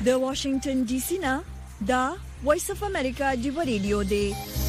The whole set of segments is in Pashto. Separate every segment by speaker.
Speaker 1: د واشنگټن ډي سي نه دا وایس اف امریکا دی ریډیو دی.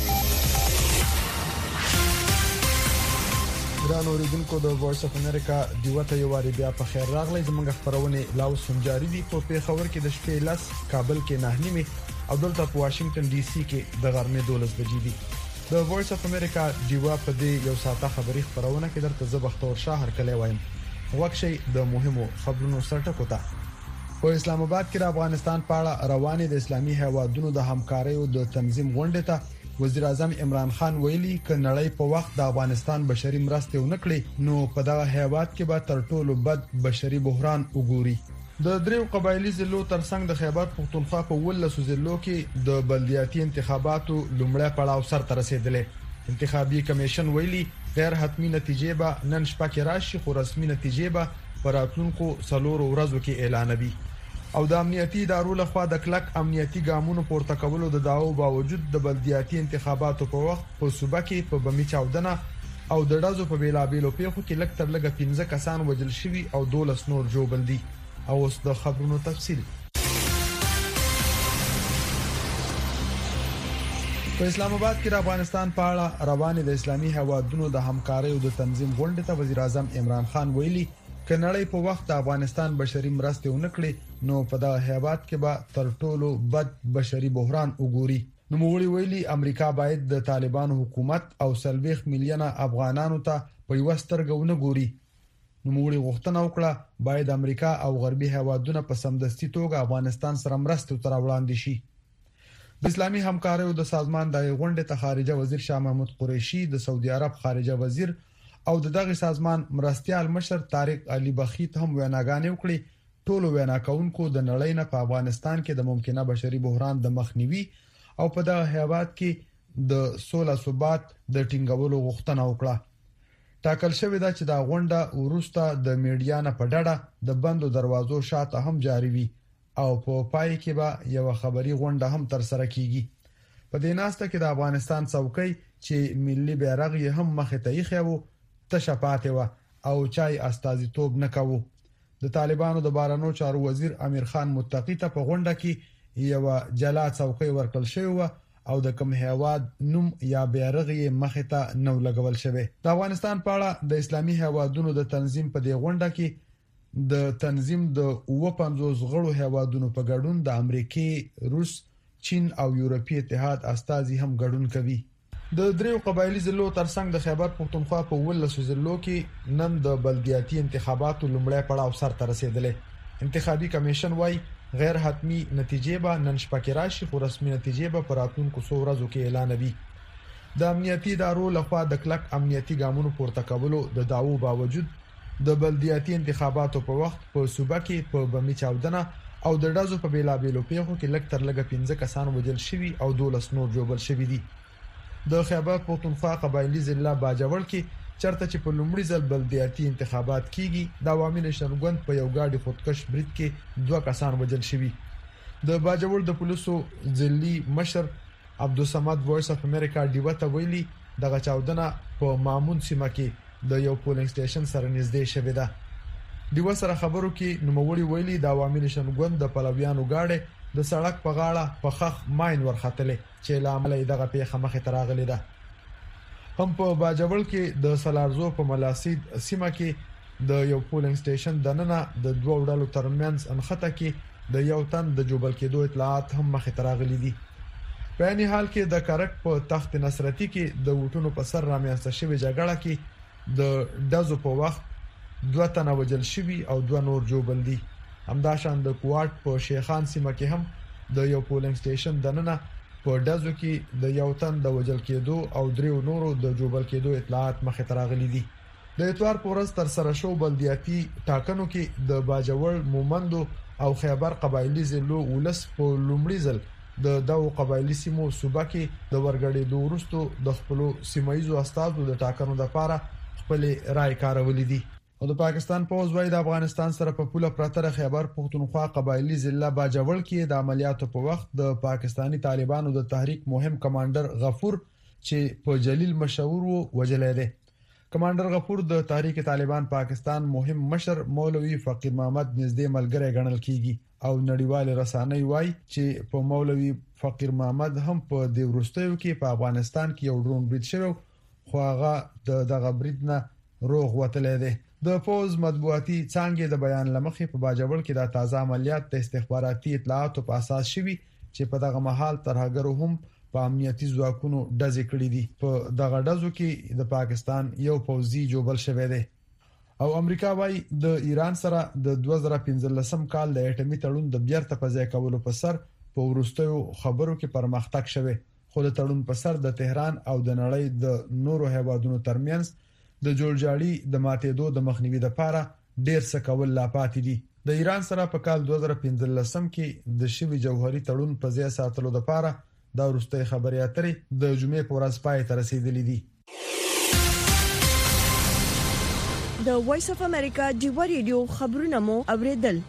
Speaker 2: ګران اوریدونکو د وایس اف امریکا دیوته یو واری بیا په خیر راغلی. زموږ خبرونه لاوس هم جاری دي. په پیښور کې د شپې لاس، کابل کې 9:30 او دلته په واشنگټن ډي سي کې د غرمې 12 بجې دي. د وایس اف امریکا دیوا په دې یو ساعته خبری خبرونه کې درته زبختور شهر کلی وایم. وکشي د مهمو خبرونو سرټکو ته. په اسلام آباد کې د افغانستان په اړه روانې د اسلامي هیوادونو د همکارۍ او د تنظیم غونډه ته وزیر اعظم عمران خان ویلي ک نړۍ په وخت د افغانستان بشري مرستې ونکړي نو په دغه هیواد کې به تر ټولو بد بشري بحران وګوري. د دریو قبایلی ضلعو ترڅنګ د خیبر پختونخوا په 18 ضلعو کې د بلدیاتي انتخاباتو لومړی پړاو سرته رسیدلی. انتخابي کمیشن ویلي غیر حتمی نتیجې به نن شپه کې راشي، خو رسمي نتیجې به پر راتلونکو 4 ورځو کې اعلانوي. او د امنیتي ادارو لخوا د کلک امنیتي ګامونو پورته کولو د داو باوجود د بلدیاتي انتخاباتو په وخت په صوبه کې په بمی چاودنه او د ډازو په بیلابیلو پیښو کې لږ تر لږه 15 کسان وژل شوي او 12 نور ژوبل دي. او اوس د خبرونو تفصیل. په اسلام آباد کې د افغانستان په اړه روانې د اسلامي هیوادونو د همکارۍ او د تنظیم غونډه ته وزیر اعظم عمران خان ویلي ک نړۍ په وخت د افغانستان بشري مرستې ونکړي نو په دغه هیواد کې به تر ټولو بد بشري بحران وګوري. نو موږ ویلي امریکا باید د طالبانو حکومت او 40 میلیونه افغانانو ته په یو سترګه ونه ګوري. نو موږ غوښتنه وکړه باید امریکا او غربي هیوادونه په سمدستي توګه افغانستان سره مرستې تر وړاندې شي. د اسلامي همکارۍ او د سازمان د غونډې ته خارجه وزیر شاه محمود قریشي، د سعودي عرب خارجه وزیر او دغه سازمان مرستيال مشر طارق علي بخیت هم ویناګانې وکړي. ټولو وینا کوونکو د نړۍ نه په افغانستان کې د ممکنه بشري بحران د مخنیوي او په دغه هیواد کې د سوله ثبات د ټینګولو غوښتنه وکړه. ټاکل شوې ده چې دا غونډه ورسته د میډیا نه په ډډه د بندو دروازو شاته هم جاری وي او په پای کې به یو خبري غونډه هم تر سره کیږي. په دې ناسته کې د افغانستان څوکۍ چې ملي بیرغ یې هم مخ ته یخو تشپاته و او چای استازیتوب نکاو. د طالبانو د بارانو چارو وزیر امیر خان متقی ته په غونډه کې یو جلا څوکۍ ورکړل شوی او د کوم هیواد نوم یا بیرغ یې مخ ته نو لګول شوی. د افغانستان په اړه د اسلامي هیوادونو د تنظیم په دې غونډه کې د تنظیم د 50 غړو هیوادونو په ګډون د امریکای، روس، چین او یورپی اتحاد استازي هم ګډون کوي. د دریو قبایلی ضلعو ترڅنګ د خیبر پختونخوا په 18 ضلعو کې نن د بلدیاتي انتخاباتو لومړی پړاو سرته رسیدلی. انتخابي کمیشن وايي غیر حتمی نتیجې به نن شپه کې راشي، خو رسمي نتیجې به پر راتلونکو 100 ورځو کې اعلانوي. د امنیتي ادارو لخوا د کلک امنیتي ګامونو پورته کولو د داو باوجود د بلدیاتي انتخاباتو په وخت په صوبه کې په بمی چاودنه او د ډازو په بیلابیلو پیښو کې لږ تر لږه 15 کسان وژل شوي او 12 نور ژوبل شوي دي. د خیبر پختونخوا قبایلی ضلع باجوړ کې چرته چې په لومړي ځل بلدیاتي انتخابات کیږي د عوامي نشنګوند په یو گاډي خودکش برید کې 2 کسان وژل شوي. د باجوړ د پولیسو ځلي مشر عبدالصمد وایس اف امریکا دیوته ویلي دغه چاودنه په مامون سیمه کې د یو پولینګ سټیشن سره نږدې شوې ده. دیو سره خبرو کې نوموړي ویلي د عوامي نشنګوند د پلویانو گاډي د سړک په غاړه په خخ ماين ورختلې چې لامل دغه پیښه مخه تراغلې ده. هم په باجوړ کې د سلارزو په ملاسید سیمه کې د یو پولینګ سټیشن دننه د دوه ډلو ترمنځ انخته کې د یو تن د جوبل کېدو اطلاعات هم مخه تراغلې دي. په یعنی حال کې د کرک په تخت نصرتی کې د وټونو په سر رامنځته شوی جګړه کې د دزو په وخت 2 تنه وژل شوي او 2 نور ژوبل دي. همداشان د کوارټ په شیخان سیمه کې هم د یو پولینګ سټیشن دننه په دزو کې د یو تن د وژل کېدو او 3 نورو د ژوبل کېدو اطلاعات مخه تراغلي دي. د اتوار په ورځ تر سره شو بلدیاتي ټاکنو کې د باجوړ، مومندو او خیبر قبایلی ضلعو ولس په لومړي ځل د دغه قبایلی سیمو صوبه کې د ورګړې دوه د خپل سیمایي استادو د ټاکنو لپاره خپل رائے کارولې دي. او د پاکستان پوز وايي د افغانستان سره په پوله پرتر خیبر پختونخوا قبایلی ضلع باجوړ کې د عملیاتو په وخت د پاکستانی طالبانو د تحریک مهم کمانډر غفور چې په جلیل مشهور وو وجلې ده. کمانډر غفور د تحریک طالبان پاکستان مهم مشر مولوی فقیر محمد نږدې ملګری ګڼل کیږي او نړیوال رسانۍ وایي چې په مولوی فقیر محمد هم په د ورستیو کې په افغانستان کې یو ډرون برید شوی خو هغه دغه برید نه روغ وتلی دی. د فوز مطبوعاتي څانګې د بیان لمخې په باجوړ کې د تازه عملیات د استخباراتي اطلاعاتو په اساس شوي چې په دغه مهال ترهګرو هم په امنیتي ځواکونو ډزې کړې دي. په دغه ډزو کې د پاکستان یو پوځي جوبل شوی دی او امریکا وايي د ایران سره د 2015 کال د اټومي تړون د بیرته په ځای کولو په سر په ورستیو خبرو کې پرمختګ شوی خو د تړون په سر د تهران او د نړۍ د نورو هیوادونو ترمنځ د جوړجاړي د ماتېدو د مخنیوي لپاره ډیر څه کول لا پاتې دي. د ایران سره په کال 2015 کې د شوی جوهري تړون په ځای ساتلو لپاره دا وروستۍ خبرې اترې د جمعې په ورځ پای ته رسیدلې دي.
Speaker 1: د وایس اف امریکا ډیوا ریډیو خبرونه مو اوریدل.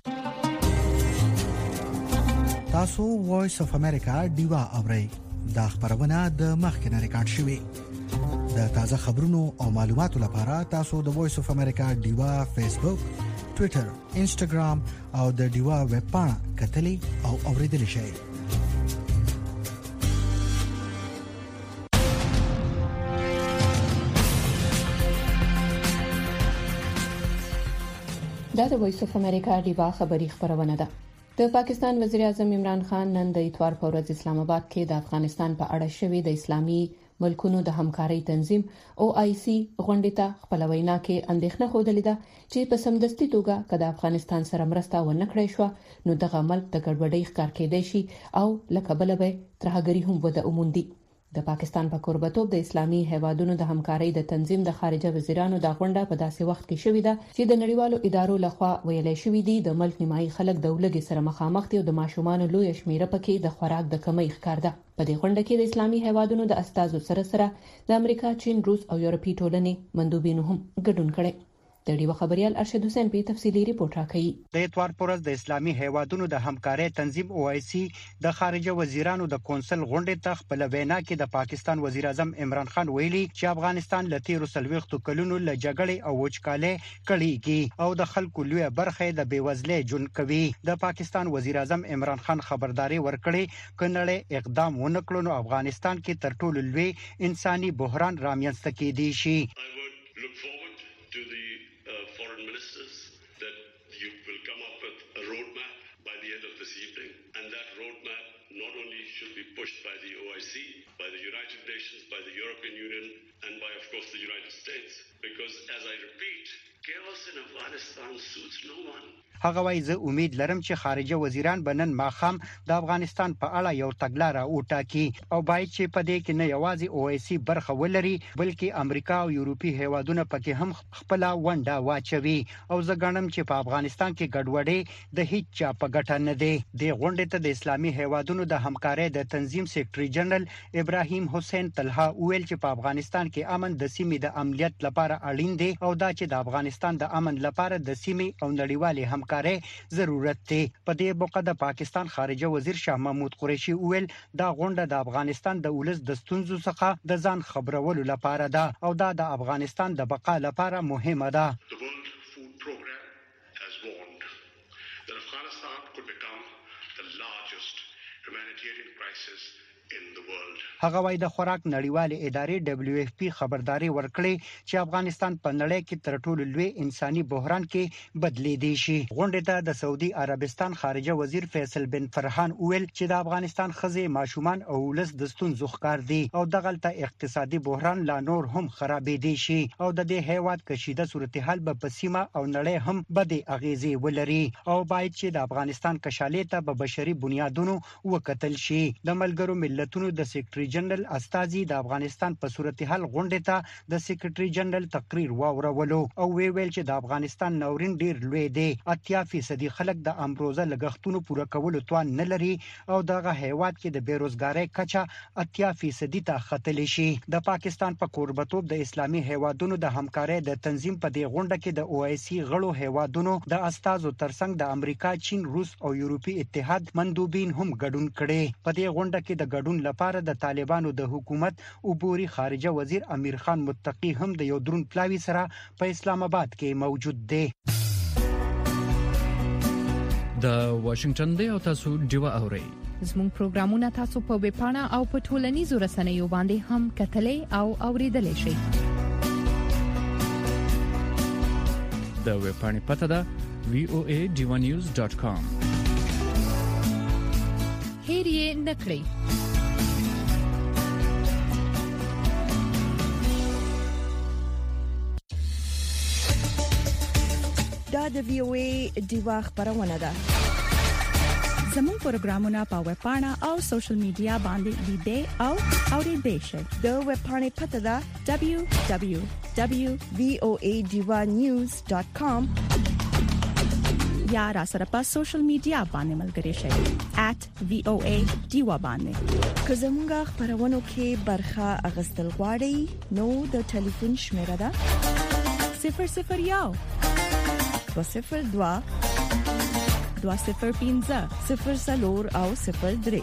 Speaker 3: تاسو وایس اف امریکا ډیوا اورئ. دا خبرونه د مخکنه ریکارډ شوې. د تازه خبرونو او معلوماتو لپاره تاسو د وایس اف امریکا ډیوا فیسبوک، ټوئیټر، انسټاګرام او د ډیوا ویب پاڼه کتلي او اوریدل شئ.
Speaker 4: دا د وایس اف امریکا ډیوا خبری خبرونه ده. د پاکستان وزیر اعظم عمران خان نن د اتوار په ورځ اسلام آباد کې د افغانستان په اړه شوې د اسلامي ملکونو د همکارۍ تنظیم OIC غونډې ته خپل وینا کې اندېښنه خوده لیده چې په سمدستي توګه کله افغانستان سره مرسته ونه کړې شو نو دغه ملک د ګډوډۍ ښکار کېدای شي او لکه بل به ترهګری هم وده اوموندي. د پاکستان په کوربتوب د اسلامي هیوادونو د همکارۍ د تنظیم د خارجه وزیرانو د غونډه په داسې وخت کې شوې ده چې د نړیوالو ادارو لخوا ویلې شوې دي د ملک نیمایي خلک د ولګي سره مخامخ دي او د ماشومان لوی شمیره پکې د خوراک د کمی ښکار ده. په دې غونډه کې د اسلامي هیوادونو د استازو سره د امریکا، چین، روس او یورپی ټولنې مندوبینو هم ګډون کړي. د ډیوا خبريال ارشد حسین په تفصیلی ریپورت راکړي.
Speaker 5: د اتوار پورز د اسلامي هیوادونو د همکارۍ تنظیم OIC د خارجه وزیرانو د کونسل غونډې ته خپل وینا کې د پاکستان وزیر اعظم عمران خان ویلي چې افغانستان له تیرو 40 کلونو له جګړې او وچکالۍ کړيږي او د خلکو لوی برخه د بیوزلۍ جون کوي. د پاکستان وزیر اعظم عمران خان خبرداري ورکړي کله اقدام ونکړو نو افغانستان کې تر ټولو لوی انساني بحران رامنځته کېدی شي.
Speaker 6: Pushed by the OIC, by the United Nations, by the European Union, and by, of course, the United States. Because, as I repeat, chaos in Afghanistan suits no one.
Speaker 5: هغه وایي زه امید لرم چې خارجه وزیران بنن ماخام د افغانستان په اړه یو تګلارې وټاکي او باید چې په دې کې نه یوازې OIC برخه ولري بلکې امریکا او یورپی هیوادونه پکې هم خپل ونډه واچوي او زه ګڼم چې په افغانستان کې ګډوډي د هیڅ چا په ګټه نه دی. د غونډې ته د اسلامي هیوادونو د همکارۍ د تنظیم سیکریټري جنرال ابراهیم حسین طلحه ویل چې په افغانستان کې امن د سیمې د امنیت لپاره اړین دی او دا چې د افغانستان د امن لپاره د سیمې او نړیوالې همکارۍ ضرورت دی. په دې موقع د پاکستان خارجه وزیر شاه محمود قریشي ویل دا غونډه د افغانستان د ولس د ستونزو څخه د ځان خبرولو لپاره ده او دا د افغانستان د بقا لپاره مهمه ده. هغه وایي د خوراک نړیوالې ادارې WFP خبرداري ورکړي چې افغانستان په نړۍ کې تر ټولو لوی انساني بحران کې بدلیدي شي. غونډې ته د سعودي عربستان خارجه وزیر فیصل بن فرحان ویل چې د افغانستان ښځې، ماشومان او ولس د ستونزو ښکار دي او دغلته اقتصادي بحران لا نور هم خرابېدي شي او د دې هیواد کشیده صورتحال به په سیمه او نړۍ هم بدې اغیزې ولري او باید چې د افغانستان کشالې ته په بشري بنیادونو وکتل شي. د ملګرو ملتونو د سیکریټري جنرال استازي د افغانستان په صورتحال غونډې ته د سیکریټري جنرال تقریر واورولو او ویل چې د افغانستان ناورین ډیر لوی دی. 80% خلک د امروزه لګښتونو پوره کولو توان نه لري او دغه هیواد کې د بیروزګارۍ کچه 80% ته ختلی شي. د پاکستان په کوربتوب د اسلامي هیوادونو د همکارۍ د تنظیم په دې غونډه کې د OIC غړو هیوادونو د استازو ترڅنګ د امریکا، چین، روس او یورپی اتحاد مندوبین هم ګډون کړي. په دې غونډه کې د ګډون لپاره د طالبانو د حکومت عبوري خارجه وزیر امیر خان متقی هم د یو درون پلاوی سره په اسلام آباد کې موجود دی.
Speaker 7: د واشنگټن دی او تاسو ډیوا اورئ.
Speaker 8: زموږ پروګرامونه تاسو په ویب پاڼه او په ټولنیزو رسنیو باندې هم کتلې او اوریدلای شئ.
Speaker 7: د ویب پاڼې پته ده voadivanews.com.
Speaker 8: هیر یې نکړئ.
Speaker 1: دا د VOA ډیوا خبرونه ده.
Speaker 9: زموږ پروګرامونه په ویب پاڼه او سوشل میډیا باندې لیدئ او اوریدئ شئ.
Speaker 1: د ویب پاڼې پته ده www.voadivanews.com
Speaker 9: یا را سره په سوشل میډیا باندې ملګري شئ @VOA باندې.
Speaker 1: که زموږ خبرونه کې برخه اغستل غواړئ نو د ټلیفون شمیره ده
Speaker 9: 001
Speaker 1: 202
Speaker 9: 205
Speaker 1: 00 او 03.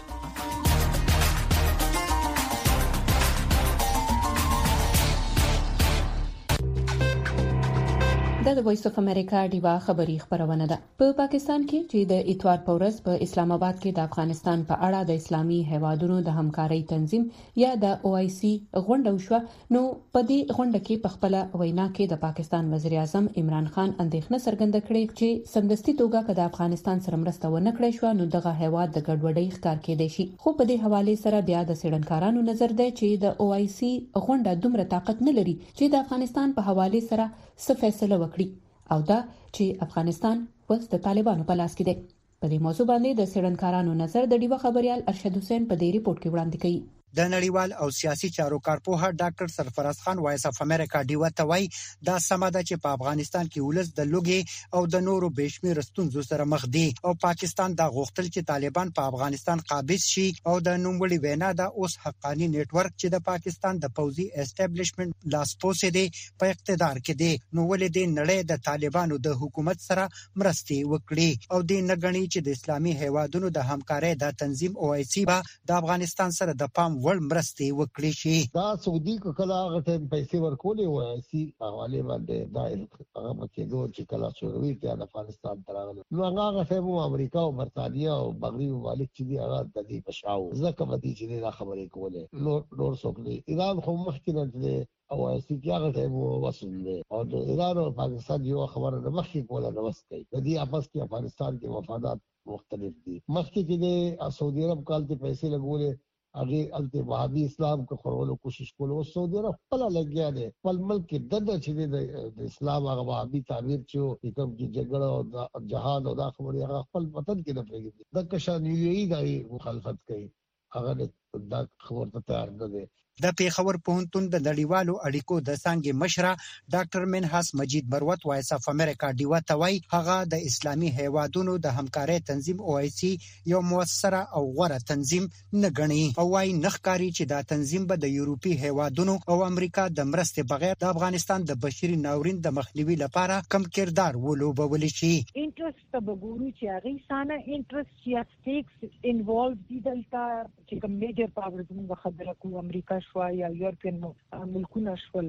Speaker 4: د وایس اف امریکا ډیوا خبری خبرونه ده. په پاکستان کې چې د اتوار په ورځ په اسلام آباد کې د افغانستان په اړه د اسلامي هیوادونو د همکارۍ تنظیم یا د OIC غونډه وشوه، نو په دې غونډه کې په خپل وینا کې د پاکستان وزیر اعظم عمران خان اندېښنه څرګنده کړې چې سمدستي توګه که د افغانستان سره مرسته ونه کړې شو نو دغه هیواد د ګډوډۍ ښکار کېدای شي. خو په دې حواله سره بیا د سړنکارانو نظر دی چې د OIC غونډه دومره طاقت نه لري چې د افغانستان په حواله سره څه فیصله وکړي او دا چې افغانستان اوس د طالبانو په لاس کې دی. په دې موضوع باندې د سړنکارانو نظر د ډیوا خبريال ارشد حسین په دې ریپورت کې وړاندې کړي.
Speaker 5: د نړیوال او سیاسي چارو کارپوه ډاکټر سرفراز خان وایس اف امریکا ډیوا ته وایي دا سمه ده چې په افغانستان کې ولس د لوګي او د نورو بشمیر ستونزو سره مخ دي او پاکستان دا غوښتل چې طالبان په افغانستان قابض شي او د نوموړي وینا دا اوس حقاني نت ورک چې د پاکستان د پوځي اسټابلیشمنت لاسپوسې دي په اقتدار کې دي نو ولې د نړۍ د طالبانو د حکومت سره مرستي وکړي او د نګنی چې د اسلامي هیوادونو د همکارۍ د تنظیم OIC با د افغانستان سره د پام ول مرستي وکړي شي.
Speaker 10: دا سعودي کله هغه ټیم پیسې ورکولې وای سي حواله باندې دا هغه کې دوه چې کله شوروي ته افغانستان تراغله نو هغه ټیم امریکا او برتانیا او مغربي ممالک چې دی هغه د دې پښاو ځکه باندې چې دا خبرې کوله نور څوکلي ایران خو مخکې نه دی او سي هغه ټیم وصل دی او د ایران او پاکستان یو خبره د مخکې کوله نو وس کوي د دې اپس کې افغانستان کې مفادات مختلف دي. مخکې کې د سعودي عرب کال ته پیسې لګولې هغه الته وهابي اسلام کو خورولو کوشش کولو سعودي عرب خپل لګیا دي خپل ملک د چې د اسلام هغه وهابي تعبیر چې کوم کې جګړه او جهاد او دا خبرې هغه خپل وطن کې نه پرېږدي د کشان یوې د مخالفت کوي هغه دا خبر ته تیار نه دي.
Speaker 5: د پیښور پوهنتون د نړیوالو اړیکو د څانګې مشره ډاکټر منحاس مجید مروت وایس اف امریکا ډیوا ته وایي هغه د اسلامي هیوادونو د همکارۍ تنظیم OIC یو موثره او غوره تنظیم نه ګڼي او وايي نخکاری چې دا تنظیم به د یورپی هیوادونو او امریکا د مرستې بغیر د افغانستان د بشري ناورین د مخنیوي لپاره کم کردار ولوبول شي.
Speaker 11: انټرست ته وګورو چې هغه سانه انټرست یا سټیکس انوالوډ دي دلته چې کوم میجر پاورز موږ خبره کوو امریکا شو یا یورپین ملکونه شول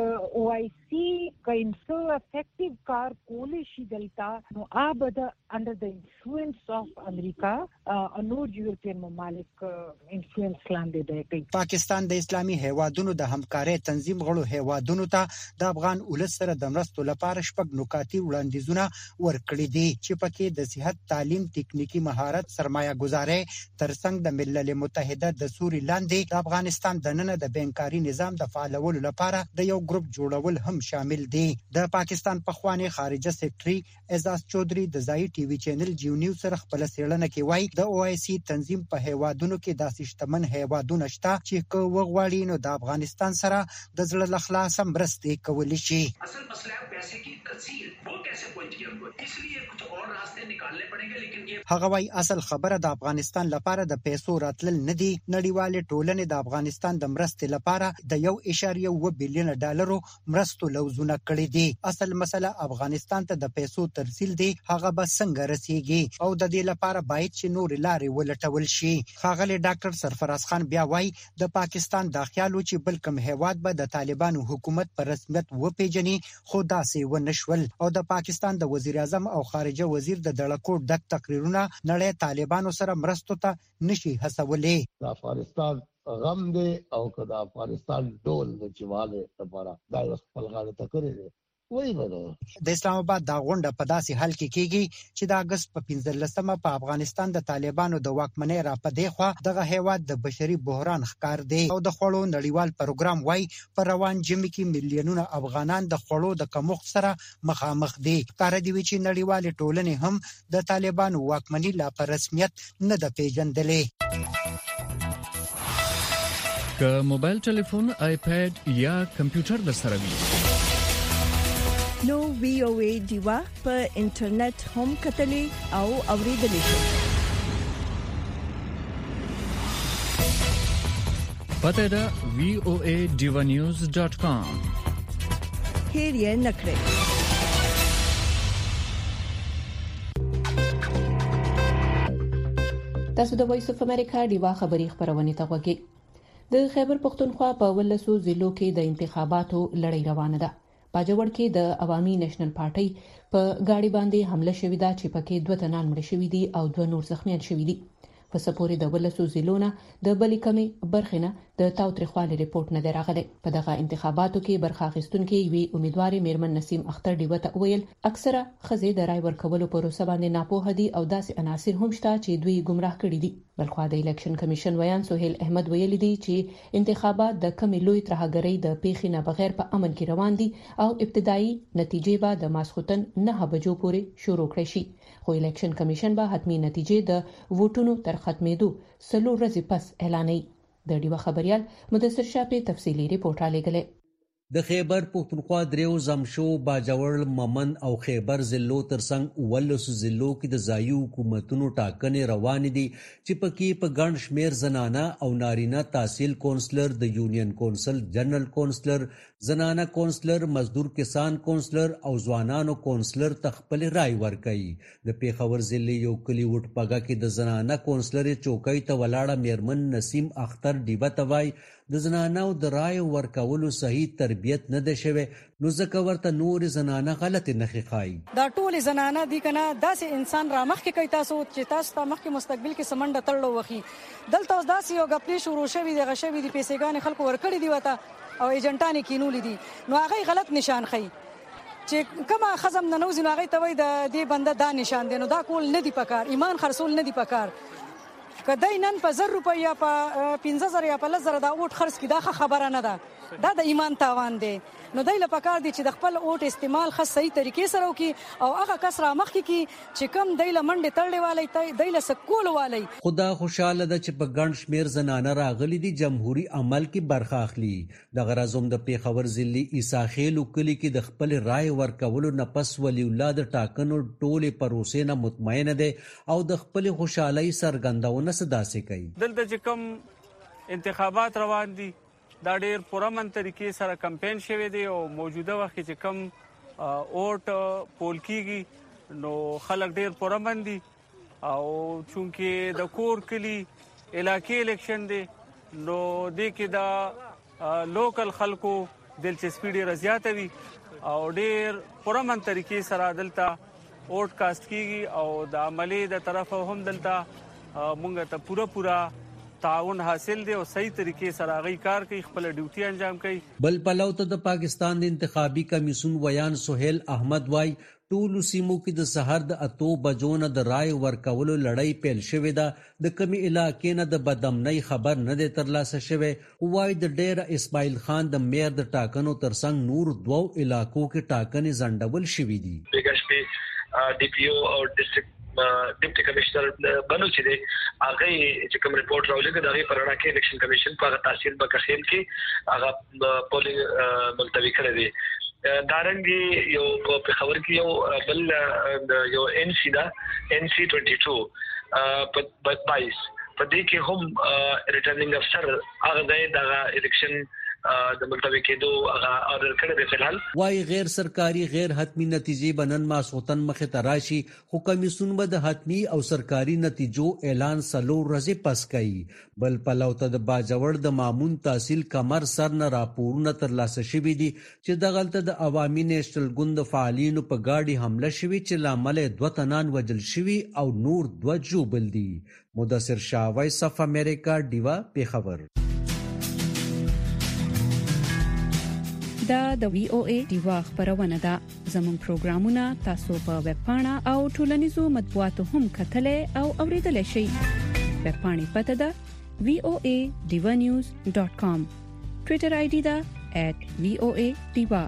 Speaker 11: OIC کینسو افیکټیو کار کولی شي دلته نو ابد انډر د انفلوئنس اف امریکا انور یورپین ممالک انفلوئنس لاندې دی.
Speaker 5: پاکستان د اسلامي هیوادونو د همکارۍ تنظیم غړو هیوادونو ته د افغان ولس سره د مرستو لپاره شپږ نکاتي وړاندیزونه ورکړي دي چې پکې د صحت تعلیم تکنیکی مهارت سرمایه گذاري ترڅنګ د ملل متحده د سوري لاندې د افغانستان د نن د بانکاري نظام د فعالولو لپاره د یو ګروپ جوړول هم شامل دي. د پاکستان پخوانی خارجه سیکرټري اعزاز چودري د ځای ټي وي چینل جیو نیوز سره خپل سیړنه کې وایي د OIC تنظیم په هیوادونو کې داسې شتمن هیوادونه شته چې کو وغواړي نو د افغانستان سره د زړه له خلاصه مرستې کولی شي.
Speaker 12: اصل مسله پیسې کی تفصیل وہ कैसे पहुंची हमको, इसलिए कुछ और रास्ते निकालने पड़ेंगे। लेकिन ये
Speaker 5: هغه وايي اصل خبره د افغانستان لپاره د پیسو راتلل نه دي، نړیوال ټولنې د افغانستان د مرستې لپاره د 1.1 بلین ډالرو مرستو لوزونه کړې دي. اصل مسله افغانستان ته د پیسو ترسیل دي، هغه به څنګه رسیږي او د دې لپاره باید چې نور لارې ولټول شي. ښاغلی ډاکټر سرفراز خان بیا وايي د پاکستان د خیالو چې بل کوم هیواد به د طالبانو حکومت په رسمیت وپیژني، خو داسې ونشول او د پاکستان د وزیر اعظم او خارجه وزیر د دړکو ډک تقریرونه نړۍ طالبانو سره مرستو ته نشي هڅولې.
Speaker 10: د افغانستان غم دی او که د افغانستان ډول د چواله لپاره دا یو خپل غاړه ته کړی دی.
Speaker 5: د اسلام آباد دا غونډه په داسې حال کې کیږي چې د اگست په 15مه په افغانستان د طالبانو د واکمنۍ را پدې خوا دغه هیواد د بشري بحران ښکار دی او د خوړو نړیوال پروګرام وايي په روان جمع کې میلیونونه افغانان د خوړو د کمښت سره مخامخ دي. کار دی چې نړیوال ټولنې هم د طالبانو واکمنۍ لا په رسمیت نه د پیژندلې.
Speaker 7: که موبایل ټلیفون، آیپاد یا کمپیوټر در سره وي
Speaker 1: نو VOA دیوا په انټرنیټ هم کتلې او اوریدلې شئ.
Speaker 7: پته ده voaDivanews.com.
Speaker 1: هیر یې نکړئ.
Speaker 4: تاسو د وایس اف امریکا دیوا خبری خبرونه ته وګورئ. د خیبر پختونخوا په ولسو ضلعو کې د انتخاباتو لړۍ روانه ده. باجوړ کې د عوامي نېشنل پارټي په گاډي باندې حمله شوې ده چې پکې 2 تنان مړ شوي دي او 2 نور زخمیان شوي دي. په سپورې د ولسو ضلعونه د بلې کمې برخنه د تاوتریخوالي ریپورت نه راغلی. په دغه انتخاباتو کې برخه اخیستونکو وی امیدواري میرمن نسیم اختر دیوته ویل اکثره خزې د رای ورکولو پروسه باندې ناپوه دي او داسې عناصر هم شته چې دوی گمراه کړي دي. بلخو د الیکشن کمیشن ویان سہیل احمد ویل دي چې انتخابات د کمې لوی ترهګرۍ د پیښې نه بغیر په امن کې روان دي او ابتدایي نتیجې به د ماسختن 9 بجو پورې شروع کړي شي. خو الیکشن کمیشن به حتمی نتیجې د ووټونو تر ختمېدو 3 ورځې پس اعلانوي. د ډیوه خبريال مدثر شاپي تفصيلي ریپورت راغلی.
Speaker 13: د خیبر پختونخوا دریو زمشو باجوړ ممن او خیبر ضلعو ترڅنګ ولسو ضلعو کې د ځایي حکومتونو ټاکنې روان دي چې پکې په ګڼ شمیر زنانه او نارینه تحصیل کونسلر، د یونین کونسل، جنرال کونسلر، زنانه کونسلر، مزدور کسان کونسلر او ځوانانو کونسلر تخپل رای ورکړي. د پیښور ضلع یو کلی وټپګه کې د زنانه کونسلر چوکۍ ته ولاړه میرمن نسیم اختر دیوته وای د زنانو د رای ورکولو صحیح تربیت نه ده شوی، نو ځکه ورته نور زنانه غلط نخي خای.
Speaker 14: دا ټول زنانه دي کنه داسې انسان را مخ کې کوي تاسو چې تاسو ته مخ کې مستقبل کې سمنډه تړلو وخی دلته اوس داسې یو غپلی شروع شوی دی غشوی دی پیسېګان خلکو ورکړي دی وته او ایجنټانی کینولې دي، نو هغه غلط نشان خي چې کما خزم نه نوځي هغه ته وای د دې بنده دا نشان دی، نو دا کول نه دی پکار، ایمان خرصول نه دی پکار. کدی نن په 1000 روپیا په 15000 یا په 1000 دا اوټ خرڅ کی دا خبره نه ده، دا د ایمان تاوان دی. نو دایله پکار دي چې د خپل اوټ استعمال خاص صحیح طریقې سره وکي او هغه کس را مخ کی چې کم دایله منډه تړلې والی ته دایله سکول والی.
Speaker 13: خدا خوشاله ده چې په ګڼ شمیر زنانه راغلي دي جمهوریت عمل کې برخه اخلي. د غرضم د پیښور ضلع عیساخیل کلی کې د خپل رای ورکولو نه پس ولی اولاد ټاکنو ټوله پروسې نه مطمئن ده او د خپل خوشحالي سرګندونه صداسه کوي.
Speaker 15: دلته چې کوم انتخابات روان دي دا ډېر پرامن طریقې سره کمپاین شوی دی او موجوده وخت چې کم اوټ پول کیږي نو خلک ډېر پرامن دي او چونکې د کور کلی علاقې الیکشن دی نو دې کې دا لوکل خلکو دلچسپي ډېره زیاته وي او ډېر پرامن طریقې سره دلته اوټ کاست کیږي او د عملې د طرفه هم دلته مونږ ته پورا تعاون حاصل دی او صحیح طریقې سره غي کار کوي، خپل ډیوټي انجام کوي.
Speaker 13: بل پلو ته د پاکستان د انتخابي کمیسیون ویان سہیل احمد وای ټول سیمو کې د سحر د 8 بجو نه د رای ورکولو لړۍ پیل شوې ده. د کمی علاقې نه د بدامنۍ خبر نه دی ترلاسه شوی. وای د ډیر اسماعیل خان د میر د ټاکنو ترڅنګ نور 2 علاقو کې ټاکنې ځنډول شوې دي.
Speaker 12: ډي پی او او ډیسټریکټ ډیپټي کمشنر بنو چې دی هغه چې کوم ریپورت راولېږي دا غي پرانا کې الیکشن کمیشن په تحصیل بکخیم کې هغه پولینګ ملتوي کړی دی دارنګي یو په خبر کې یو بل یو NC دا NC 22 په 22 په دې کې هم ریټرنینګ افسر هغه د الیکشن د ملتوي کېدو هغه اورډر کړی دی فلحال.
Speaker 13: وايي غیر سرکاري غیر حتمی نتیجې بنن ماسوتن مخه تراشي خو کمیسون به د حتمی او سرکاري نتیجو اعلان سلو ورځې پس کوي بل پلوته د باجوړ د مامون تحصیل کمر سر نه راپورونه ترلاسه شوي دي چې د غلطه د عوامي نېشنل ګوند فعالینو په گاډي حمله شوي چې لامل 2 تنان وجل شوي او نور 2 جوبل دي. مدثر شاه وایس اف امریکا ډیوا پیښور.
Speaker 9: دا د وی او ای ډیوا خبرونه ده. زموږ پروګرامونه تاسو په ویب پاڼه او ټولنیزو مطبوعاتو هم کتلای او اوریدلای شئ. ویب پاڼې پته ده voanews.com. ټوئیټر آی ډی ده @voa_diva.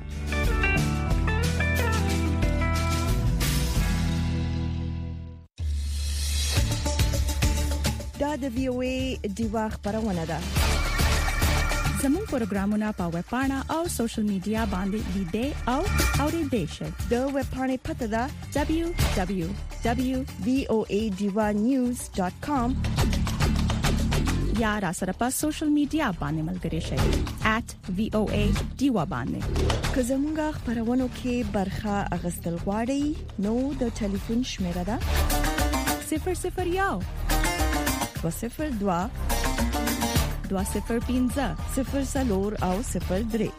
Speaker 1: دا د وی او ای ډیوا خبرونه ده.
Speaker 9: زموږ پروګرامونه په ویب پاڼه او سوشل میډیا باندې ویډیو او اوریدلای شئ.
Speaker 1: د ویب پاڼې پته ده www.voanews.com
Speaker 9: یا را سره په سوشل میډیا باندې ملګري شئ @voa_diva باندې.
Speaker 1: که زموږ خبرونو کې برخه اغستل غواړئ نو د ټلیفون شمیره ده
Speaker 9: 001
Speaker 1: 202
Speaker 9: 205
Speaker 1: 0 او 03.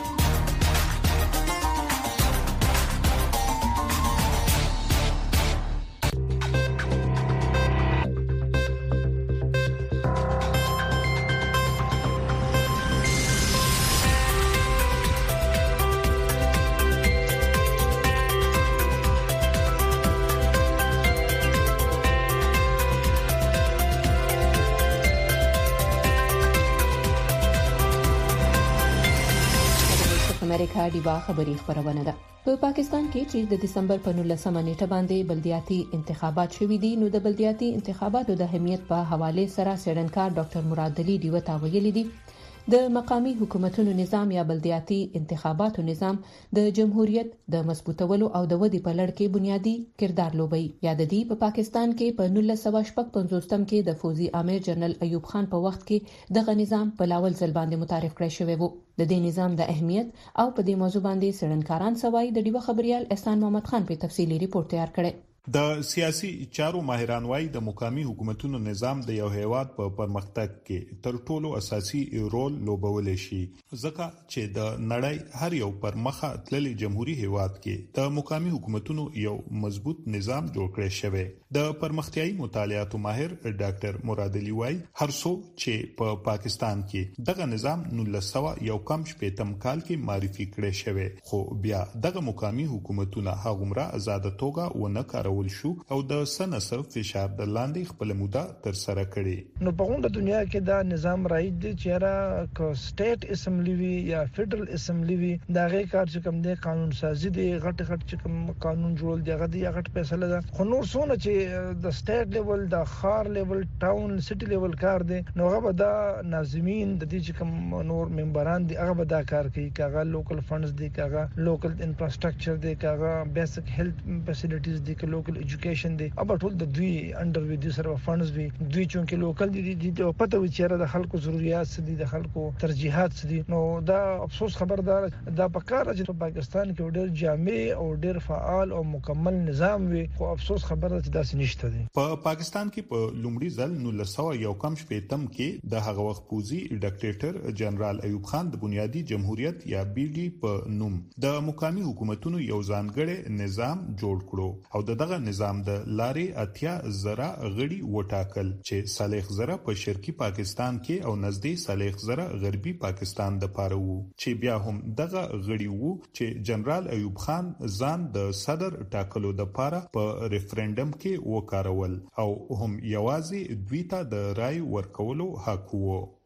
Speaker 4: امریکا ډیوا خبری خبرونه ده. په پاکستان کې چې د دسمبر په 19 نیټه باندې بلدیاتي انتخابات شوي دي نو د بلدیاتي انتخاباتو د اهمیت په حواله سره سړنکار ډاکټر مراد علي ډیوا ته ویلي دي د مقامی حکومتونو نظام یا بلدیاتي انتخاباتو نظام د جمهوریت د مضبوطولو او د ودی په لړ کې بنیادی کردار لوبي. یاد دي په پاکستان کې په 1955 کې د فوزي امیر جنرال ایوب خان په وخت کې دغه نظام په لاول ځل باندې متعارف کړی شوی وو. د دې نظام د اهمیت او په دې موضوع باندې سړنکاران سوای د ډیوا خبريال احسان محمد خان په تفصیلی ریپورت تیار کړی.
Speaker 16: د سیاسي چارو ماهران وايي د مقامی حکومتونو نظام د یو هیواد په پرمختګ کې تر ټولو اساسي رول لوبول شي ځکه چې د نړۍ هر یو پرمخه تللي جمهوریت هیواد کې د مقامی حکومتونو یو مضبوط نظام جوړ کړی شوی. د پرمختیایي مطالعاتو ماهر ډاکټر مراد علي وايي هر څو چې په پاکستان کې دغه نظام 1915 کال کې معرفي کړی شوی خو بیا دغه مقامی حکومتونه هغومره آزاد توګه ونه کارول شو او د سنسر فشار د لاندې خپل موده تر سره کړي.
Speaker 17: نو په غونډه دنیا کې دا نظام رایج دي چې را کو سټیټ اسمبلی وی یا فدرل اسمبلی وی دا غي کار چې کوم دی قانون سازي دی غټ چې کوم قانون جوړول دی غدي غټ فیصله ده خو نور څونه چې د سټیټ لیول د خار لیول ټاون سټي لیول کار دی نو هغه دا ناظمین د دې چې کوم نور ممبران دي هغه دا کار کوي کاغه لوکل فندز دي کاغه لوکل انفراستراکچر دي کاغه بیسیک هیلث فیسیلیټیز دي لوکل ایجوکیشن دی اب ټول د دوی انډر وی دي سره فندز وی دوی چونکه لوکل دي د پته وی چیرې د خلکو ضرورت دي د خلکو ترجیحات دي نو دا افسوس خبردار دا پکاره چې په پاکستان کې ډېر جامع او ډېر فعال او مکمل نظام وي خو افسوس خبره چې داسې نشته دي.
Speaker 16: په پاکستان کې په لومړي ځل 1915 کې د هغه وخت پوزي ډیکټیټر جنرال ایوب خان د بنیادی جمهوریت یا بی ډي په نوم د مقامی حکومتونو یو ځانګړی نظام جوړ کړو او دغه نظام د لارې اتیا زره غړي وټاکل چې صالح زره په شرقي پاکستان کې او نږدې صالح زره غربي پاکستان د پاره وو چې بیا هم دغه غړي وو چې جنرال ایوب خان ځان د صدر ټاکلو د پاره په ریفرندم کې وکارول او هم یوازې دوی ته د رائے ورکولو حق وو.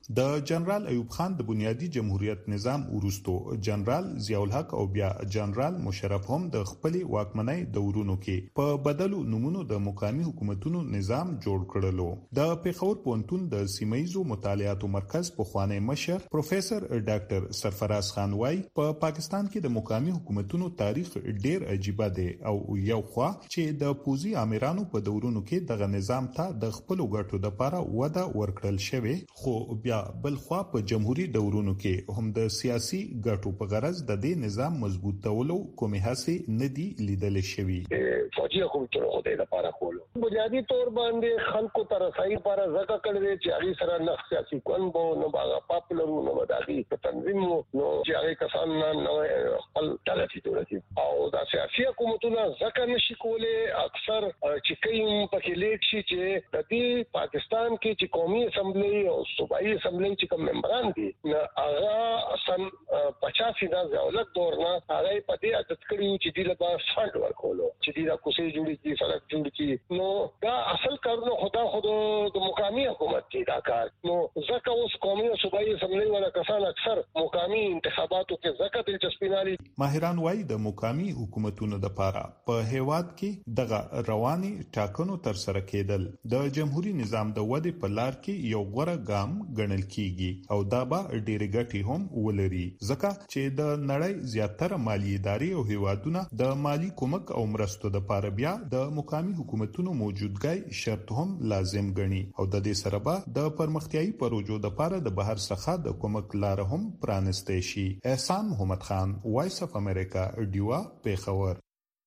Speaker 16: د جنرال ایوب خان د بنیادی جمهوریت نظام وروستو جنرال ضیاء الحق او بیا جنرال مشرف هم د خپل واکمنۍ دورونو کې په بدلو نمونو د مقامی حکومتونو نظام جوړ کړلو. د پیښور پوهنتون د سیمایي مطالعاتو مرکز په خوانی مشر پروفیسور ډاکټر سرفراز خان وايي په پاکستان کې د مقامی حکومتونو تاریخ ډیر عجیب دی او یو خوا چې د پوزي امیرانو په دورونو کې دغه نظام ته د خپل ګټو د لپاره وده ورکړل شوی، خو بیا بل خوا په جمهوریت دورونو کې هم د سیاسي ګټو په غرض د دې نظام مضبوطولو کومه هڅه نه دی لیدل شوی.
Speaker 10: فوجي حکومتونو خو دې لپاره کولو بنیادی تور باندې خلکو ته رسایي لپاره ځکه کړل چې هغه سره نه سیاسي کوونبو نو باغ پاپولرو نو وداغي تنظیم نو چې هغه کسان نه خپل دلته دولتي او د سیاسي حکومتونو ځکه نشي کولای اکثر چې کوم پکې لیک شي چې د دې پاکستان کې چې قومي اسمبلی او صوبایي اسمبلی چې کوم ممبران دي هغه سن 85 د دولت دور نه هغه په دې عادت کړی چې د لبا فند ورکولو چې د کوڅې جوړې کی سړک جوړ کی نو دا اصل کارونه خود د مقامی حکومت کې دا کار نو ځکه اوس قومي او صوبایي اسمبلی ولا کسان اکثر مقامی انتخاباتو کې ځکه دلچسپي نه لري.
Speaker 16: ماهران وايي د مقامی حکومتونو د لپاره په هیواد کې دغه رواني ټاکنو تر سره کېدل د جمهوریت نظام د ودې په لار کې یو غوره ګام ګڼل کیږي او دا به ډېر ګټي هم ولري ځکه چې د نړۍ زیاتره مالی ادارې او هیوادونه د مالی کومک او مرستو د لپاره بیا د مقامی حکومتونو موجودګۍ شرط هم لازم ګڼي او د دې سره به د پرمختیايي پروژو د لپاره د بهر څخه د کومک لار هم پرانستې شي. احسان محمد خان، وایس اف امریکا، ډیوا، پیښور.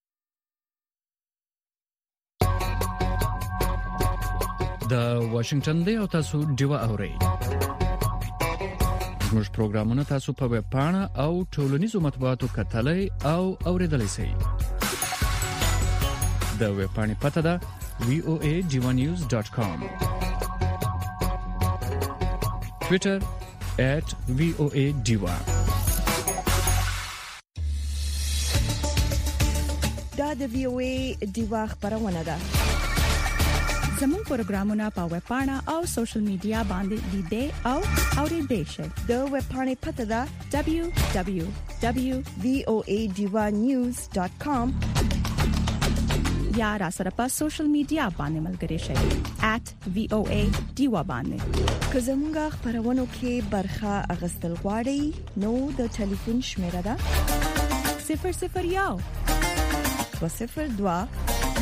Speaker 7: د واشنگټن دی او تاسو ډیوا اورئ. زموږ پروګرامونه تاسو په ویب پاڼه او ټولنیزو مطبوعاتو کتلای او اوریدلای شئ. د ویب پاڼې پته ده voadivanews.com. Twitter @voadiva.
Speaker 1: دا د VOA دیوا خبرونه ده.
Speaker 9: زموږ پروګرامونه په ویب پاڼه او سوشل میډیا باندې لیدئ او اوریدئ شئ.
Speaker 1: د ویب پاڼې پته ده www.voadivanews.com
Speaker 9: یا را سره په سوشل میډیا باندې ملګري شئ @voadiva باندې.
Speaker 1: که زموږ خبرونه کې برخه اغستل غواړئ نو د ټلیفون شمیره ده
Speaker 9: 001
Speaker 1: 202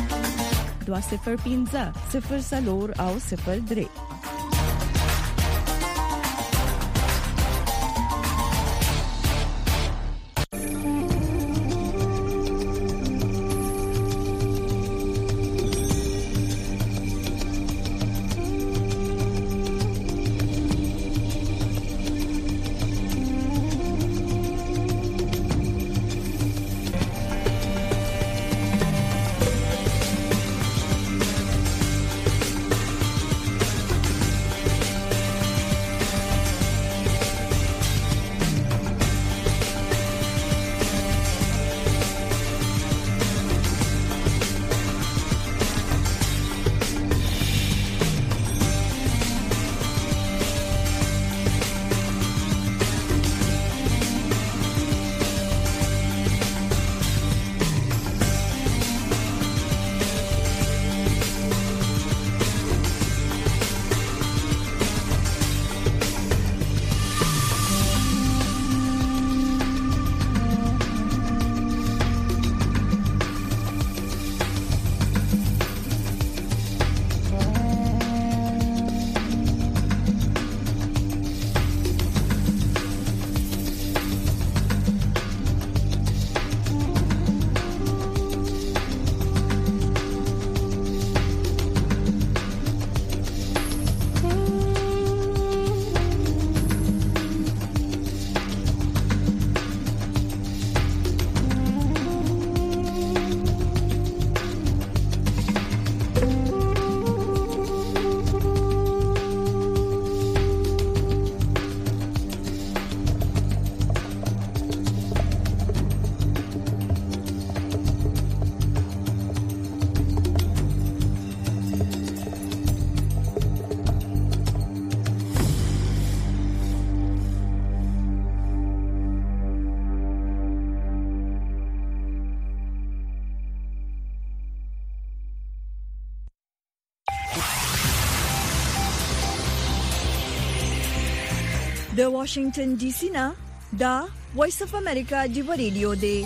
Speaker 9: 205
Speaker 1: 00 او 03. د واشنگټن ډي سي نه دا وایس اف امریکا دی ریډیو دی.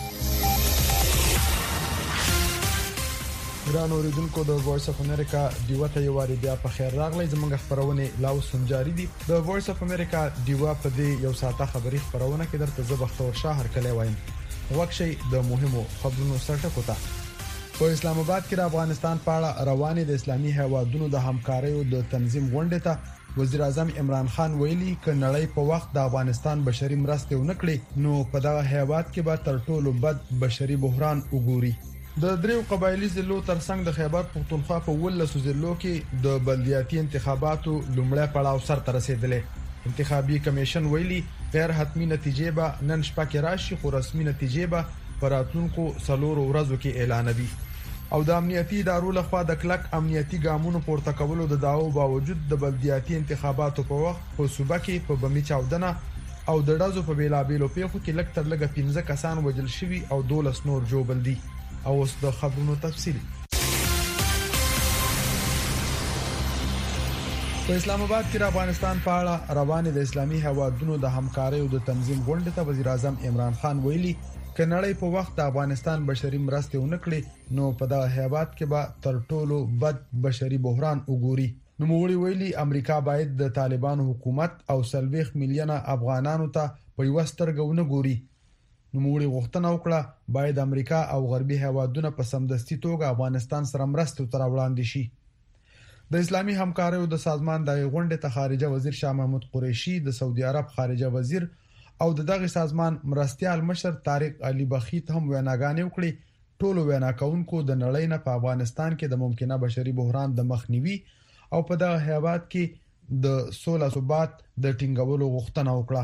Speaker 2: ګران اوریدونکو د وایس اف امریکا دیوته یو واری بیا په خیر راغلی. زموږ خبرونه لاو سنجاري دي. د وایس اف امریکا دیوا په دې یو ساعته خبری خبرونه کې درته زبختور شهر کلی وایم. وکشي د مهمو خبرونو سره کوته. په اسلام آباد کې د افغانستان په اړه روانې د اسلامي هیوادونو د همکاریو د تنظیم غونډه ته وزیر اعظم عمران خان ویلي ک نړۍ په وخت د افغانستان بشري مرستې ونکړي نو په دغه هیواد کې به تر ټولو بد بشري بحران وګوري. د دریو قبایلی ضلعو ترڅنګ د خیبر پختونخوا په 18 ضلعو کې د بلدیاتي انتخاباتو لومړی پړاو سرته رسیدلې. انتخابي کمیشن ویلي غیر حتمی نتیجې به نن شپه کې راشي خو رسمي نتیجې به په راتلونکو 4 ورځو کې اعلانوي. او د امنیتي ادارو لخوا د کلک امنیتي ګامونو پورته کولو د داو باوجود د بلدیاتي انتخاباتو په وخت په صوبه کې په بمی چاودنه او د ډازو په بیلابېلو پیښو کې لږ تر لږه 15 کسان وژل شوي او 12 نور جوړل دي. او اوس د خبرونو تفصیل. په اسلام آباد کې د افغانستان په اړه روانې د اسلامي هیوادونو د همکاریو د تنظیم غونډه ته وزیر اعظم عمران خان ویلي ک نړۍ په وخت د افغانستان بشري مرستې ونکړي نو په دغه هیواد کې به تر ټولو بد بشري بحران وګوري. نو موږ ویلي امریکا باید د طالبانو حکومت او 40 میلیونه افغانانو ته په یو سترګو نه ګوري. نو موږ غوښتنه وکړه باید امریکا او غربي هیوادونه په سمدستي توګه افغانستان سره مرستې تر وړاندې شي. د اسلامي همکاریو د سازمان د غونډې ته خارجه وزیر شاه محمود قریشي د سعودي عرب خارجه وزیر او دغه سازمان مرستيال مشر طارق علي بخیت هم ویناګانې وکړي. ټولو وینا کوونکو د نړۍ نه په افغانستان کې د ممکنه بشري بحران د مخنیوي او په دغه هیواد کې د سوله ثبات د ټینګولو غوښتنه وکړه.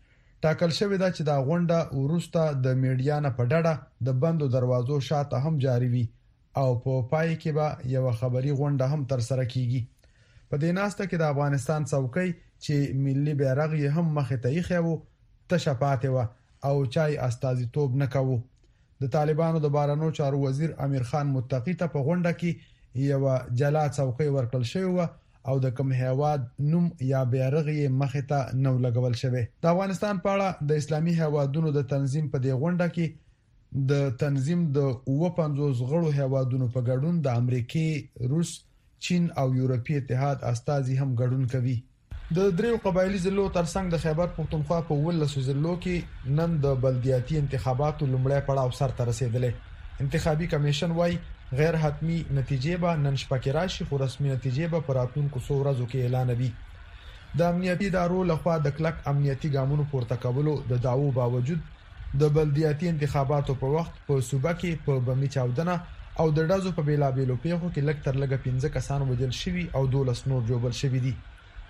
Speaker 2: ټاکل شوې ده چې دا غونډه ورسته د میډیا نه په ډډه د بندو دروازو شاته هم جاری وي او په پای کې به یو خبري غونډه هم تر سره کیږي. په دې ناسته کې د افغانستان څوکۍ چې ملي بیرغ یې هم مخې ته یې تشپاته و او چای استازیتوب نکاو. د طالبانو د بارانو چارو وزیر امیر خان متقی ته په غونډه کې یو جلا څوکۍ ورکړل شوی و او د کوم هیواد نوم یا بیرغ یې مخې ته نو لګول شوی. د افغانستان په اړه د اسلامي هیوادونو د تنظیم په دې غونډه کې د تنظیم د 50 غړو هیوادونو په ګډون د امریکای، روس، چین او یورپی اتحاد استازي هم ګډون کوي. د دریو قبایلی ضلعو ترڅنګ د خیبر پختونخوا په 18 ضلعو کې نن د بلدیاتي انتخاباتو لومړی پړاو سرته رسیدلې. انتخابي کمیشن وايي غیر حتمی نتیجې به نن شپه کې راشي خو رسمي نتیجې به په راتلونکو 100 ورځو کې اعلانوي. د امنیتي ادارو لخوا د کلک امنیتي ګامونو پورته کولو د داوو باوجود د بلدیاتي انتخاباتو په وخت په صوبه کې په بمی چاودنه او د ډازو په بیلابېلو پیښو کې لږ تر لږه 15 کسان وژل شوي او 12 نور جوړل شوي دي.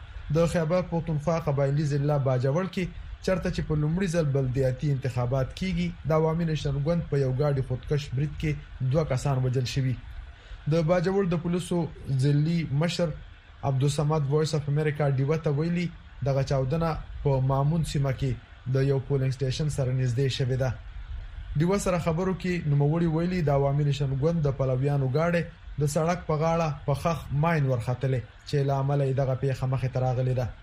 Speaker 2: د خیبر پختونخوا قبایلی ضلع باجوړ کې چرته چې په لومړي ځل بلدیاتي انتخابات کیږي د عوامي نشنګوند په یو گاډي خودکش برید کې 2 کسان وژل شوي. د باجوړ د پولیسو ځلي مشر عبدالصمد وایس اف امریکا دیوته ویلي دغه چاودنه په مامون سیمه کې د یو پولینګ سټیشن سره نږدې شوې ده. دیو سره خبرو کې نوموړي ویلي د عوامي نشنګوند د پلویانو گاډي د سړک په غاړه په خخ ماين ورختلې چې لامل یې دغه پیښه مخې ته راغلې ده.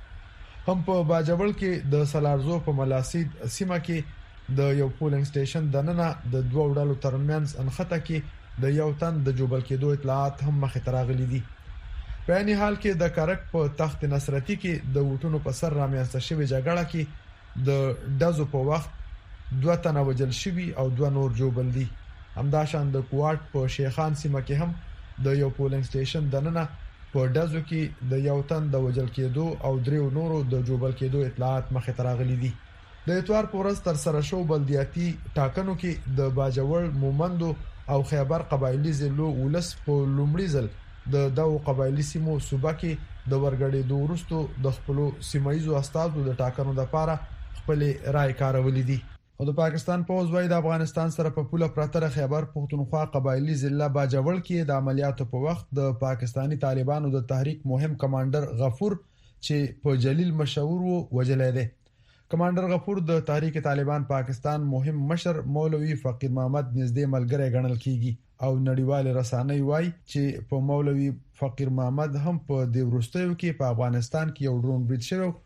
Speaker 2: هم په باجوړ کې د سلارزو په ملاسید سیمه کې د یو پولینګ سټیشن د ننه د دوه ډلو ترمنځ انخته کې د یو تن د جوبل کېدو اطلاعات هم مخې ته راغلي دي. په عین حال کې د کرک په تخت نصرتی کې د وټونو په سر رامنځته شوی جګړه کې د دزو په وخت 2 تنه وژل شوي او 2 نور جوبل دي. همداشان د کوارټ په شیخان سیمه کې هم د یو پولینګ سټیشن د ننه په دزو کې د یو تن د وژل کېدو او 3 نورو د جوبل کېدو اطلاعات مخې ته راغلي دي. د اتوار په ورځ تر سره شو بلدیاتي ټاکنو کې د باجوړ، مومندو او خیبر قبایلی ضلعو ولس په لومړي ځل د دغو قبایلی سیمو صوبه کې د ورګړې ورستو د خپل سیمایي استادو د ټاکنو لپاره خپل رائے کارولې دي. او د پاکستان پوز وايي د افغانستان سره په پوله پرتره خیبر پختونخوا قبایلی ضلع باجوړ کې د عملیاتو په وخت د پاکستانی طالبانو د تحریک مهم کمانډر غفور چې په جلیل مشهور وجلې ده. کمانډر غفور د تحریک طالبان پاکستان مهم مشر مولوی فقیر محمد نږدې ملګری ګڼل کیږي او نړیوال رسانۍ وايي چې په مولوی فقیر محمد هم په د ورستیو کې په افغانستان کې یو ډرون برید شوی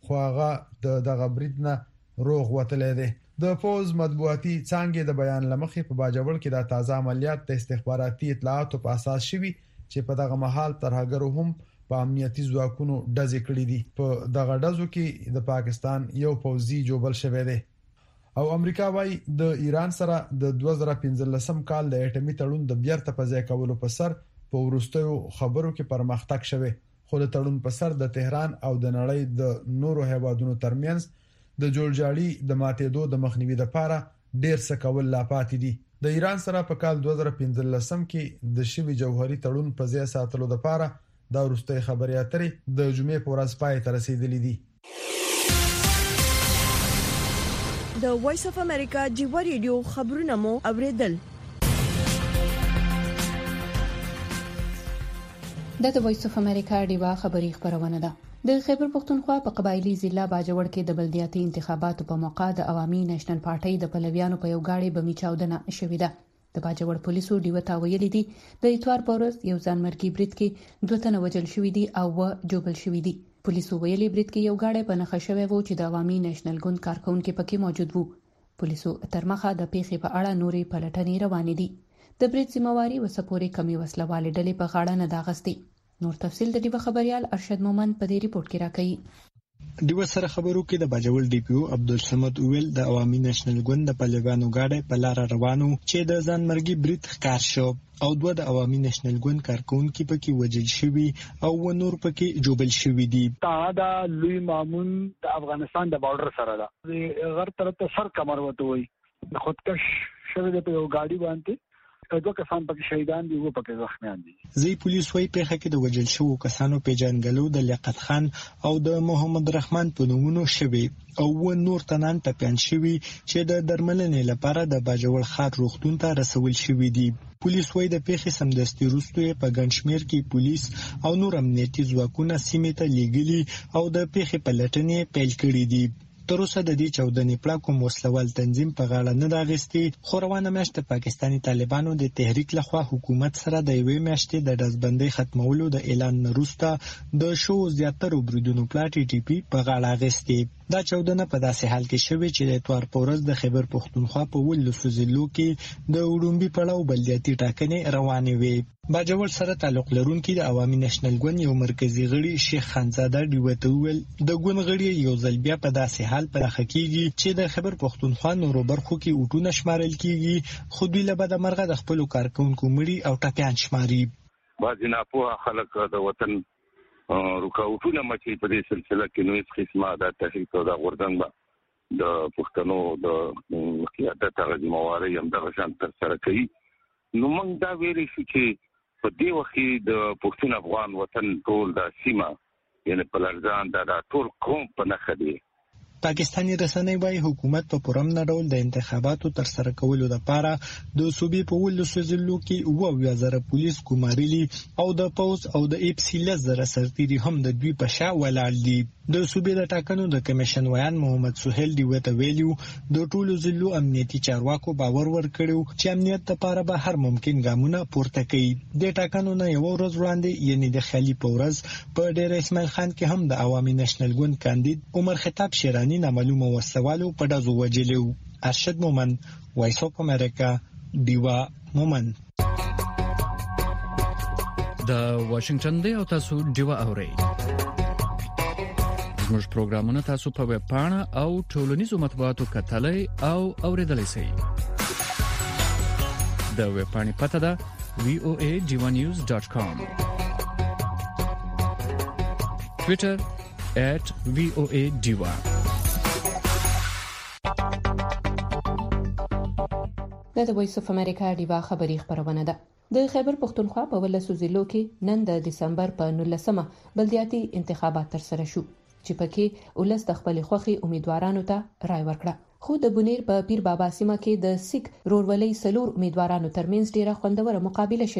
Speaker 2: خو هغه دغه برید نه روغ وتلې ده. د فوز مطبوعاتي څانګې د بیان لمخې په باجوړ کې د تازه عملیات د استخباراتي اطلاعاتو په اساس شوي چې په دغه مهال ترهګرو هم په امنیتي ځواکونو ډزې کړې دي. په دغه ډزو کې د پاکستان یو پوځي جوبل شوی دی او امریکا وايي د ایران سره د 2015 کال د اټومي تړون د بیرته په ځای کولو په سر په ورستیو خبرو کې پرمختګ شوی، خو د تړون په سر د تهران او د نړۍ د نورو هیوادونو ترمنځ د جوړجاړي د ماتېدو د مخنیوي لپاره ډیر څه کول لا پاتې دي. د ایران سره په کال 2015 کې د شوی جوهري تړون په ځای ساتلو لپاره دا ورستۍ خبري اترې د جمعې په ورځ پای ته رسیدلې دي.
Speaker 1: د وایس اف امریکا جیو ریډیو خبرونه مو اوریدل.
Speaker 4: د وایس اف امریکا ډیوا خبری خبرونه ده. د خیبر پختونخوا په قبایلی ضلع باجوړ کې د بلدیاتي انتخاباتو په موقع د عوامي نېشنل پارټي د پلویانو په یو گاډي بمی چاودنه شوې ده. د باجوړ پولیسو ډیوته ویلي دي د اتوار په ورځ یو ځانمرګي برید کې 2 تنه وژل شوي دي او جوبل شوي دي. پولیسو ویلي برید کې یو گاډي په نښه شوی وو چې د عوامي نېشنل ګوند کارکونکو پکې موجود وو. پولیسو تر مخه د پیښې په اړه نورې پلټنې روانې دي. د برید ذمہواری وسپوري کمی وسلواله ډلې په غاړه نه داغستي. نور تفصيل د ډیو خبريال ارشد مومن په دې ریپورت کې راکړي.
Speaker 18: ډیو سره خبرو کې د باجوړ ډي پی او عبدالصمد ویل د عوامي نېشنل ګوند د پلویانو گاډي په لار روانو چې د ځانمرګي برید ښکار شو او 2 د عوامي نېشنل ګوند کارکونکو پکې وژل شوي او نور پکې جوبل شوي دي.
Speaker 19: دا لوی مامون د افغانستان د بارډر سره ده. غر طرف ته سر کمر وته وي د خودکش شوی د یو گاډي باندې 2 کسان پکې شهیدان دي او پکې زخمیان دي.
Speaker 18: زی پولیس وايي په حق د وژل شوو کسانو پیژنګلو د لیاقت خان او د محمد رحمان په نومونو شوی او نور تنان ټپيان شوي چې د درملنې لپاره د باجوړ خاط روغتون ته رسول شوي دي. پولیس وايي د پیښې سمدستي وروسته په ګنشمیر کې پولیس او نور امنیتي ځواکونه سیمې ته لیږلي او د پیښې پلټنې پیل کړې دي. تر اوسه د دې چودنې پړه کوم وسلوال تنظیم په غاړه نه راغستي، خو روانه میاشت پاکستاني طالبانو د تحریک لخوا حکومت سره د یوې میاشتې د دزبندۍ ختمولو د اعلان وروسته د شو زیاتره بریدونو پلاټي ټي پی په غاړه اغستي. دا چودنه په داسې حال کې شوې چې د اتوار په ورځ د خیبر پختونخوا په ولسو ضلعو کې د وډومبي پړاو بلدیاتي ټاکنې روانې وې. باجوړ سره تعلق لرونکي د عوامي نېشنل ګوند یو مرکزی غړي شیخ خانزاده ډیوته ویل د ګوند غړي یو ځل بیا په داسې حال پر حقیقي چې د خیبر پختونخوا نورو برخو کې اوټونه شمارل کیږي، خو دوی له بده مرغه د خپل کارکونکو مړي او ټپيان شماري.
Speaker 20: بعضې ناپوهه خلک د وطن رکاوټونه مچي په دې سلسله کې نو هیڅ قسمه د تحریک او د غورځنګ د پښتنو د قیادت هغه ذمہواری هم د شان تر سره کوي. نو موږ دا ویلي شو چې په دې وخت کې د پښتون افغان وطن ټول د سیمه یعنی په لرزان د ټول قوم په نخښه دی.
Speaker 18: پاکستاني رسنۍ وايي حکومت په پرمن ډول د انتخاباتو تر سره کولو لپاره د صوبې په ولسو ضلعو کې 2000 پولیس ګمارلي او د پوز او د اف سی لزر سرتيري هم د دوی په شا ولاړ دي. د صوبې د ټاکنو د کمیشن ویان محمد سہیل دی وته ویلو د ټولو ضلعو امنیتي چارواکو باور ورکړو چې امنیت لپاره به هر ممکن ګامونه پورته کوي. د ټاکنو نه یو ورځ وړاندې یعنی د خلی په ورځ په ډیر اسماعیل خان کې هم د عوامي نېشنل ګوند کاندید عمر خطاب شیرانی نامعلومه وسوالو په دازو وجلو. ارشد مومن، وایس اف امریکا، دیوا مومن.
Speaker 7: د واشنگټن دی او تاسو دیوا اورئ. زموږ پروګرامونه تاسو په ویب پاڼه او ټولنیزو مطبوعاتو کتلای او اوریدلای شئ. د ویب پاڼې پته ده voadivanews.com. Twitter @voadiva.
Speaker 4: د وایس اف امریکا دیوا خبری خبرونه ده. د خیبر پختونخوا په ولسو ضلعو کې نن د دسمبر په 19مه بلدیاتي انتخابات تر سره شو چې پکې ولس د خپل خوخي امیدوارانو ته رائے ورکړه. خو د بونیر په پیر بابا سیمه کې د سیک رورولۍ سلور امیدوارانو ترمنځ ډیره خوندوره مقابله شوې.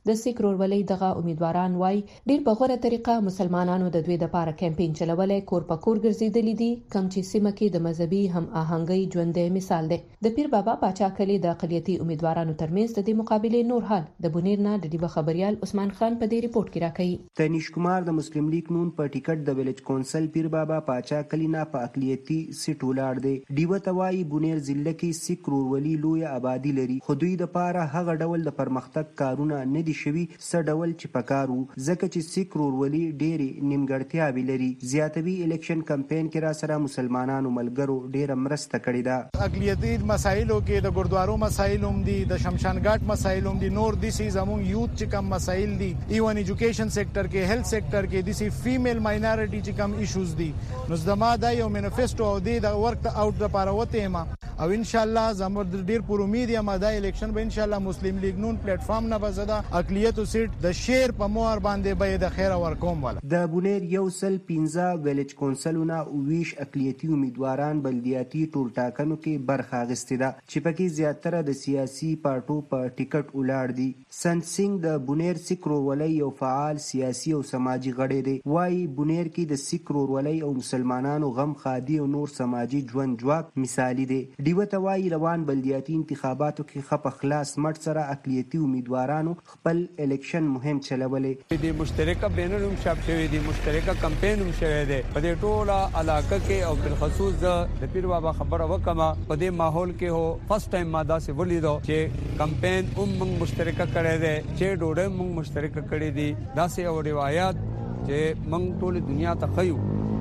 Speaker 4: د سیک ورولۍ دغه امیدواران وای ډیر په غوړه طریقه مسلمانانو د دوی د لپاره کمپاین چلولای کور په کور ګرځیدلی دي کوم چې سیمه کې د مذهبي هم آهنګي ژوندې مثال دی د پیر بابا پاچا کلی د اقلیتي امیدوارانو ترمنځ د مقابله نور حال د بونیر نه د ډیبه خبريال عثمان خان په دې ریپورت کې راکړي
Speaker 21: تنیش کمار د مسلم لیگ نون په ټیکټ د ویلج کونسل پیر بابا پاچا کلی نه په اقلیتي سیټ ولاړ دی ډیوه توای بونیر ضلع کې سیک رورولي لوی آبادی لري خو دوی د پاره هغه ډول د پرمختګ کارونه نه دي شوي څه ډول چې پکارو ځکه چې سیک رورولي ډېری نیمګړتیاوې لري زیاتوي الیکشن کمپاین کې را سره مسلمانانو ملګرو ډېر مرسته کړې ده
Speaker 22: اقلیتي مسایلو کې د ګردوارو مسایل هم دي د شمشان غاټ مسایل هم دي نور دي سي زموږ یوت چې کم مسایل دي ایون ایجوکیشن سېکټر کې هیلث سېکټر کې دي سي فیمیل ماینورټي چې کم ایشوز دي نو زما دا یو مینیفیسټو او د ورک اوټ لپاره وته ما او ان شاء الله زموږ ډیر پر امید یم دا الیکشن به ان شاء الله مسلم لیگ نون پلیټ فارم نه بزدا اقلیت او سیټ د شیر په مور باندې به د خیر ورکوم والا
Speaker 21: د بونیر یو سل 15 ویلج کونسلونه او ویش اقلیتي امیدواران بلدیاتي ټول ټاکنو کې برخه اخیستې ده چې پکې زیاتره د سیاسي پارټو په ټیکټ ولاړ دي سنت سنگ د بونیر سیک رورولۍ یو فعال سیاسي او سماجی غړی دی وایي بونیر کې د سیک رورولۍ او مسلمانانو غم خادي او نور سماجی ژوند جواک مثالی دی ډیوه ته وایي روان بلدیاتي انتخاباتو کې خپ خلاص مټ سره اقلیتي امیدوارانو خپل الیکشن مهم چلولې
Speaker 23: د مشترکه بینرم شپ شوی دی مشترکه کمپاین هم شوی دی په دې ټوله علاقه کې او بالخصوص د پیر بابا خبره وکما په دې ماحول کې هو فرست ټایم ماده سي ولیدو چې کمپاین موږ مشترکه کړی دی چې ډوډۍ موږ مشترکه کړی دي دا سه او روایت چې موږ ټول دنیا ته خيو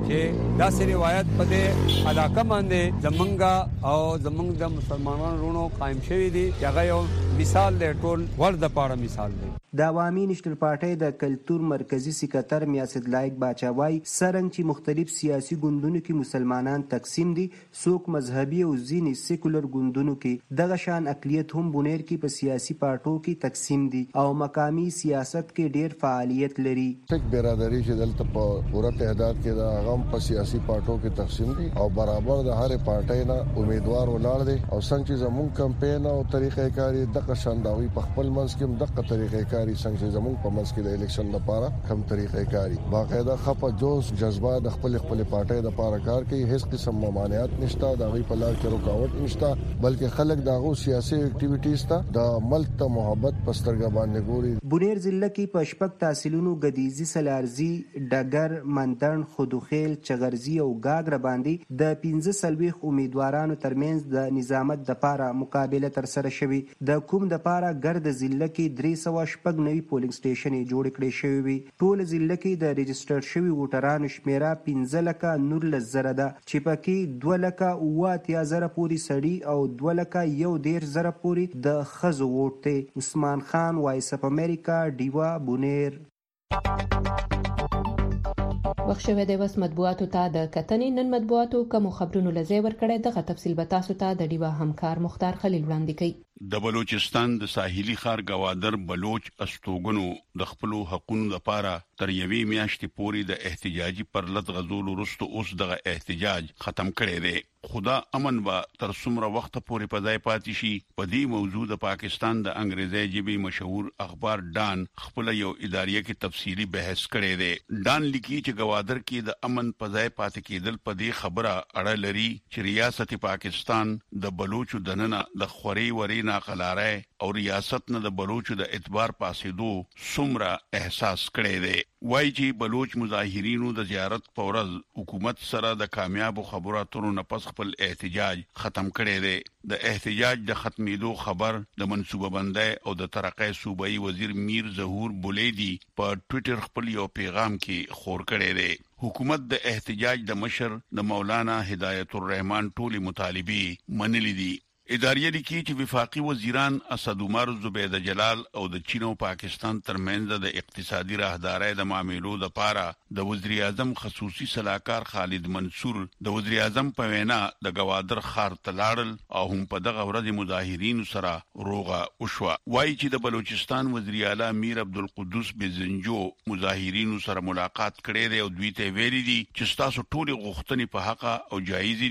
Speaker 23: چې دا سه روایت په دې علاقه باندې زمونږ او زمونږ د مسلمانانو رونو قائم شوی دي چې هغه یو مثال دی ټول ورته پاره مثال دی
Speaker 21: د عوامي نشتل پارټۍ د کلتور مرکزی سکرټر میاسد لایق باچاوای سرنګ چې مختلف سیاسي ګوندونو کې مسلمانان تقسیم دي څوک مذهبي او ځینې سیکولر ګوندونو کې دغه شان اقلیت هم بونیر کې په سیاسي پارټو کې تقسیم دي او مقامی سیاست کې ډېر فعالیت لري
Speaker 24: تک برادری چې دلته په پوره تعداد کې د هغه په سیاسي پارټو کې تقسیم دي او برابر د هر پارټۍ نه امیدوار ولاړ دي او څنګه چې زموږ کمپاین او طریقې کاری دغه شانداوي په خپل منځ کې دغه طریقې کاری څنګه زموږ په منځ کې د الیکشن لپاره کم طریقې کاری باقاعده خپه جوش جذبه د خپل پارټۍ لپاره کار کوي هیڅ قسم ممانعت نشته د غي په لار کې رکاوټ نشته بلکې خلک دغه سیاسي اکټیویټیز ته د ملک ته محبت پسترګا باندې ګوري
Speaker 21: بونیر ضلع کې په شپږ تحصیلونو غدیزي سلارزي ډګر مندن خودوخیل چغرزي او گاګر باندې د 15 امیدوارانو ترمنځ د نظامت د لپاره مقابله تر سره شوې د کوم د لپاره ګرد ضلع کې 300 نوي پولینګ سټیشن جوړ کړي شوی وي ټول ضلع کې د ريجستره شوی ووټرانو شمیره 15,19,000 ده چې پکې 2,80,000 پوری سړي او 2,10,000 پوری د خزو ووټ ته عثمان خان وایس اف امریکا ډیوا بونیر
Speaker 4: بخښوي د وس مطبوعاتو ته د کتنې نن مطبوعاتو کوم خبرونو لزی ور کړی دغه تفصیل به تاسو ته د ډیوا همکار مختار خلیل وړاندې کوي
Speaker 25: د بلوچستان د ساحلي ښار گوادر بلوچ استوګنو د خپل حقوقو لپاره تر یوې میاشتې پورې د احتجاجي پرلط غزول وروسته اوس دغه احتجاج ختم کړي دی خدا امن با تر څومره وخت پورې په ځای پاتې شي په دې موضوع د پاکستان د انګریزي ژبې مشهور اخبار ډان خپل یو اداريه کې تفصیلی بحث کړي دی ډان لیکي چې گوادر کې د امن په ځای پاتې کېدل په دې خبره اړه لري چې ریاست پاکستان د بلوچو دننه د خوري وري ناقلاره او ریاست نه د بلوچو د اعتبار پاسېدو څومره احساس کړي دی وایي چې بلوچ مظاهرینو د زیارت په ورځ حکومت سره د کامیاب خبرو اترو نه پس خپل احتجاج ختم کړي دی د احتجاج د ختمېدو خبر د منصوبه بندۍ او د ترقۍ صوبایي وزیر میر ظهور بولیدي په ټوئیټر خپل یو پیغام کې خور کړي دی حکومت د احتجاج د مشر د مولانا هدایت الرحمن ټولي مطالبه منلې دي اداريه لیکي چې وفاقي وزیران اسد عمر زبیده جلال او د چین او پاکستان ترمنځ د اقتصادي راهدارۍ د معاملو لپاره د وزیر اعظم خصوصي صلاحکار خالد منصور د وزیر اعظم په وینا د گوادر ښار ته لاړل او هم په دغه ورځ مظاهرین سره روغه وشوه وایي چې د بلوچستان وزیر اعلی میر عبدالقدوس بزنجو مظاهرین سره ملاقات کړي دی او دوی ته ویلي دي چې تاسو ټول غوښتنې په حق او جایز دي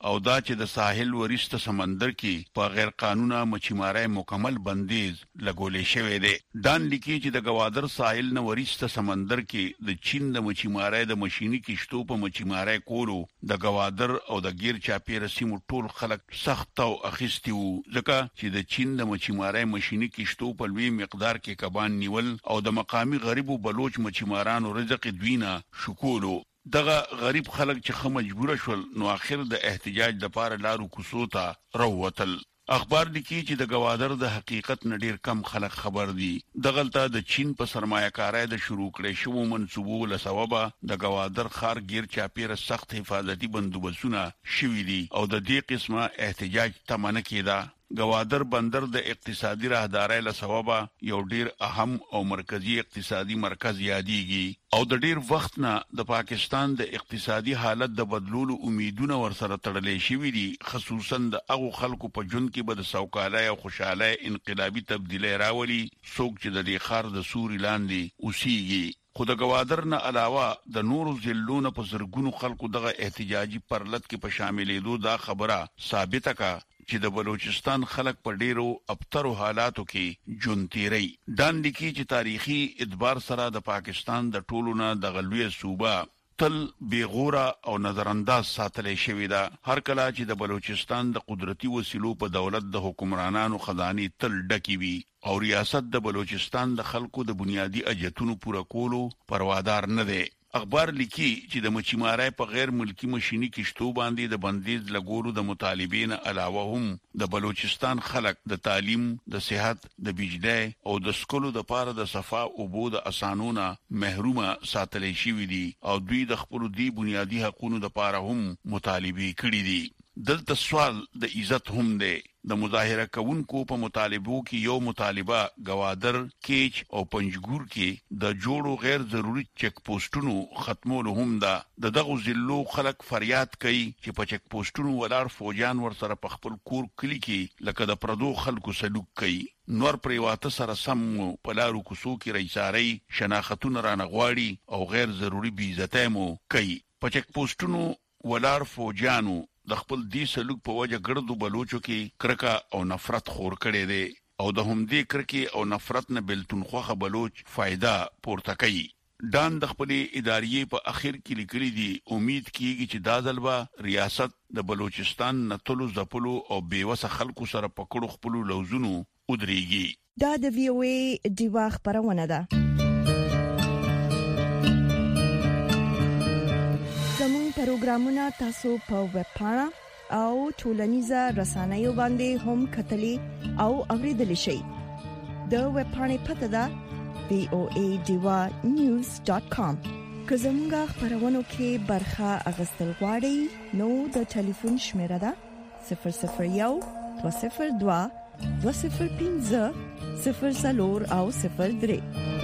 Speaker 25: او دا چې د ساحل ورسته سمندر کې په غیر قانوني مچمارۍ مکمل بندیز لګولې شوې ده. دان لیکي چې د گوادر ساحل نه ورسته سمندر کې د چین د مچمارۍ د ماشيني کشتو په مچمارۍ کولو د گوادر او د غیر چاپیره سیمو ټول خلک سخت او اخیستي وو، ځکه چې د چین د مچمارۍ ماشيني کشتو په لوی مقدار کې کبان نیول او د مقامی غریبو بلوچ مچمارانو رزق دوینه شکولو. دغه غریب خلک چې خه مجبور شول نو اخر د احتجاج لپاره لارو کوڅو ته راووتل. اخبار لیکي چې د گوادر د حقیقت نه ډیر کم خلک خبر دي. دغلطه د چین په سرمایه‌کارۍ د شروع کړې شوو منصوبو له سببه د گوادر ښار غیر چاپیره سخت حفاظتي بندوبستونه شوي دي او د دې قسمه احتجاج تمنه کېده. گوادر بندر د اقتصادي راهدارۍ له سببه یو ډیر اهم او مرکزی اقتصادي مرکز یادېږي او د ډیر وخت نه د پاکستان د اقتصادي حالت د بدلولو امیدونه ورسره تړلې شوې دي، خصوصا د هغو خلکو په ژوند کې به د سوکالۍ او خوشحالۍ انقلابي تبدیلی راولي څوک چې د دې ښار د سوري لاندې اوسېږي. خو د گوادر نه علاوه د نورو ضلعونو په زرګونو خلکو دغه احتجاجي پرلط کې په شاملېدو دا خبره ثابته کا چې د بلوچستان خلک په ډیرو ابترو حالاتو کې ژوند تیری. دان لیکي چې تاریخي اعتبار سره د پاکستان د ټولو نه د غلوی صوبه تل بیغوره او نظر انداز ساتلې شوې ده. هر کله چې د بلوچستان د قدرتي وسیلو په دولت د حکمرانانو خزاني تل ډکی وي او ریاست د بلوچستان د خلکو د بنیادی اجتونو پوره کولو پروادار نه دی. اخبار لیکي چې د مچمارۍ په غیر ملکی ماشيني کشتو باندې د بندیز لګولو د مطالبین علاوه هم د بلوچستان خلک د تعلیم، د صحت، د بجلی او د سکولو د پاره د صفا او بود اسانونه محرومه ساتلې شوې دي او دوی د خپل دی بنیادی حقوقو د پاره هم مطالبه کړې دي. دلته سوال د عزت هم دی. د مظاهره کوونکو په مطالبو کې یو مطالبه گوادر، کیچ او پنجګور کې د جوړو غیر ضروري چک پوسټونو ختمولو هم ده. دغه ضلعو خلک فریاد کوي چې په چک پوسټونو ولار فوجان ورسره په خپل کور کلی کې لکه د پردو خلکو سلوک کوي. نور پریواته سره سم په لارو کوڅو کې رئیساري شناختونه رانغواړي او غیر ضروري بیزته مو کوي. په چک پوسټونو ولار فوجانو د خپل دی سلوک په وجه ګردو بلوچو کې کرکا او نفرت خور کړي دي او د همدې کرکي او نفرت نه بلتونخوخه بلوچ فائدہ پورته کوي. دان د خپل ادارې په اخر کې لیکلي دي امید کیږي چې دا ځلبه ریاست د بلوچستان نتلو زپلو او بیوسه خلکو سره پکړو خپل لوزونو ودرېږي.
Speaker 1: دا د وی او ای دیوا خبرونه ده. زموږ پروګرامونه تاسو په ویب پاڼه او ټولنیزه رسنیو باندې هم کتلی او اوریدلی شئ. د ویب پاڼې پته ده voadiwa.news.com. که زموږ خبرونو کې برخه اغوستل غواړئ نو د ټلیفون شمیره ده 001 202 205 04 او 03.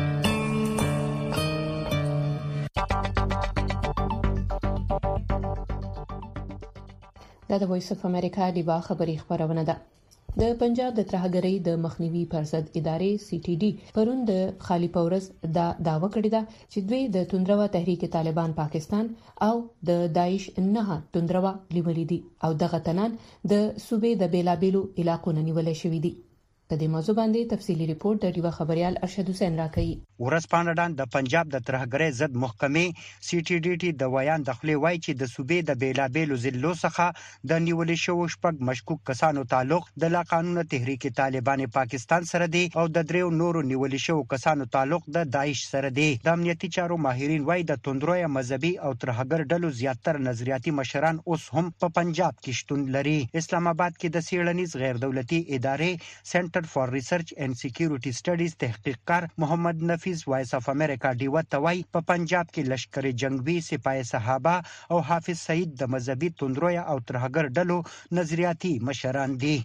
Speaker 4: دا د وایس اف امریکا دیوا خبری خبرونه ده. د پنجاب د ترهګرۍ د مخنیوي پر ضد ادارې سی ټي ډي پرون د خالی پورز دا داوا کړی دا چې دوی د توندروا تحریک طالبان پاکستان او د داعش نه توندروا لیولې دي او دغه تنان د صوبې د بیلابیلو علاقو نه نیول شوې دي. په دې موضوع باندې تفصیلی ریپورت د دیوا خبريال ارشد حسین راکړي.
Speaker 3: ورځپاڼه د پنجاب د ترهګرۍ ضد محکمې سی ټي ډي ټي د ویان دخلي وای چې د صوبې د بیلابیلو ضلعو څخه د نیول شوو شپږ مشکوک کسانو تعلق د لا قانون تحریک طالبان پاکستان سره دی او د دریو نورو نیول شوو کسانو تعلق د داعش سره دی. د امنیتي چارو ماهرین وای د توندروي مذهبي او ترهګر ډلو زیاتره نظریاتي مشران اوس هم په پنجاب کې شتون لري. اسلام آباد کې د سیړنیز غیر دولتي ادارې سنټر فار ریسرچ اینڈ سکیورټي سټډیز تحقیقکار محمد نفیس وایس اف امریکا ډیوا توای په پنجاب کې لشکر جنگوي سپاه صحابه او حافظ سعید د مذهبي توندروي او ترهګر ډلو نظریاتي مشران دي.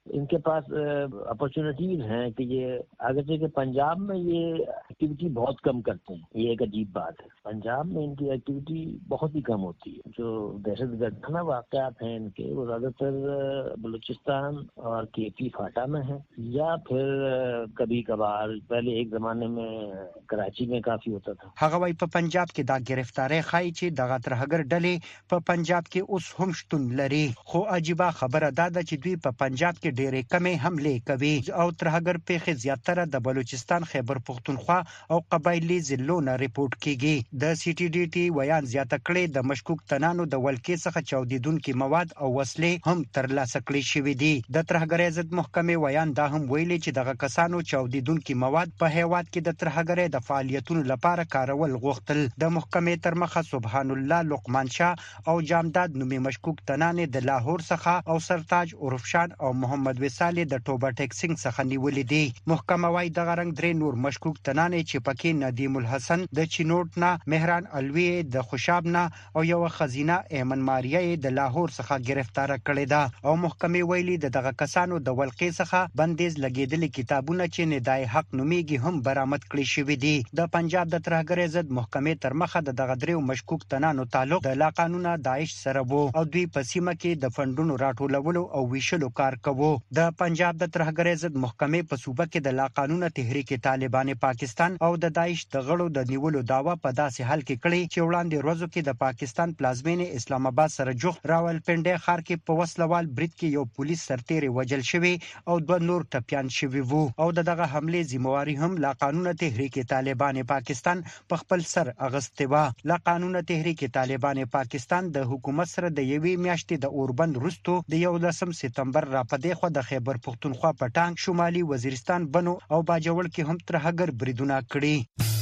Speaker 5: इनके पास अपॉर्चुनिटीज हैं कि ये आगे के पंजाब में ये एक्टिविटी बहुत कम करते हैं। ये एक अजीब बात है, पंजाब में इनकी एक्टिविटी बहुत ही कम होती है। जो दहशतगर्दाना वाक़यात हैं इनके, वो ज़्यादातर बलूचिस्तान और केपी फाटा में है, या फिर कभी कभार पहले एक ज़माने में कराची में काफ़ी होता था।
Speaker 3: هغه وايي په पंजाब کې دا گرفتاری خای چې دغه ترهګر ډلې په पंजाब کې اوس هم شتون لري، خو عجیبه خبره ده چې دوی په पंजाब کې ډېرې کمې حملې کوي او ترهګر پیښې زیاتره د بلوچستان، خیبر پختونخوا او قبایلی ضلعو نه ریپورت کیږي. د سی ټي ډي ټي ویان زیاته کړې د مشکوک تنانو د ولکې څخه چاودیدونکي مواد او وسلې هم ترلاسه کړې شوې دي. د ترهګرۍ ضد محکمې ویان دا هم ویلي چې دغه کسانو چاودیدونکي مواد په هیواد کې د ترهګرۍ د فعالیتونو لپاره کارول غوښتل. د محکمې تر مخه سبحان الله لقمان شاه او جامداد نومي مشکوک تنانې د لاهور څخه او سرتاج عرفشان او محمد وصال د ټوبه ټیکسینګ څخه نیولې دي. محکمه وايي دغه رنګ درې نور مشکوک تنانې چې پکې ندیم الحسن د چینوټ نه، مهران الوی د خوشاب نه او یو خزینه ایمن ماریه د لاهور څخه گرفتار کړې ده. او محکمې ویلي دغه کسانو د ولقې څخه بندیز لګیدلي کتابونه چې ندای حق نومیږي هم برآمد کړي شوی دي. د پنجاب د ترهګرۍ ضد محکمې تر مخه دغه درې مشکوک تنانو تعلق د لا قانونه داعش سره وو او دوی په سیمه کې د فندونو راټولولو او ویشلو کار کوو. د پنجاب د ترهګرۍ ضد محکمې په صوبه کې د لا قانونه تحریک طالبان پاکستان او د داعش د غړو د نیولو داوا په داسې حال کې کړی چې وړاندې ورځو کې د پاکستان پلازمینې اسلام آباد سره جوخ راولپنډي ښار کې په وسلوال برید کې یو پولیس سرتیری وجل شوی او دوه نور ټپيان شوی وو او دغه حمله ذمہواری هم لا قانونه تحریک طالبان پاکستان په خپل سر اغستې و. لا قانونه تحریک طالبان پاکستان د حکومت سره د یوې میاشتې د اوربند وروسته د 11 سپتمبر را پدې خو د خیبر پختونخوا پټان، شمالي وزیرستان، بنو او باجوړ کې هم ترهګر بریدونه کړي.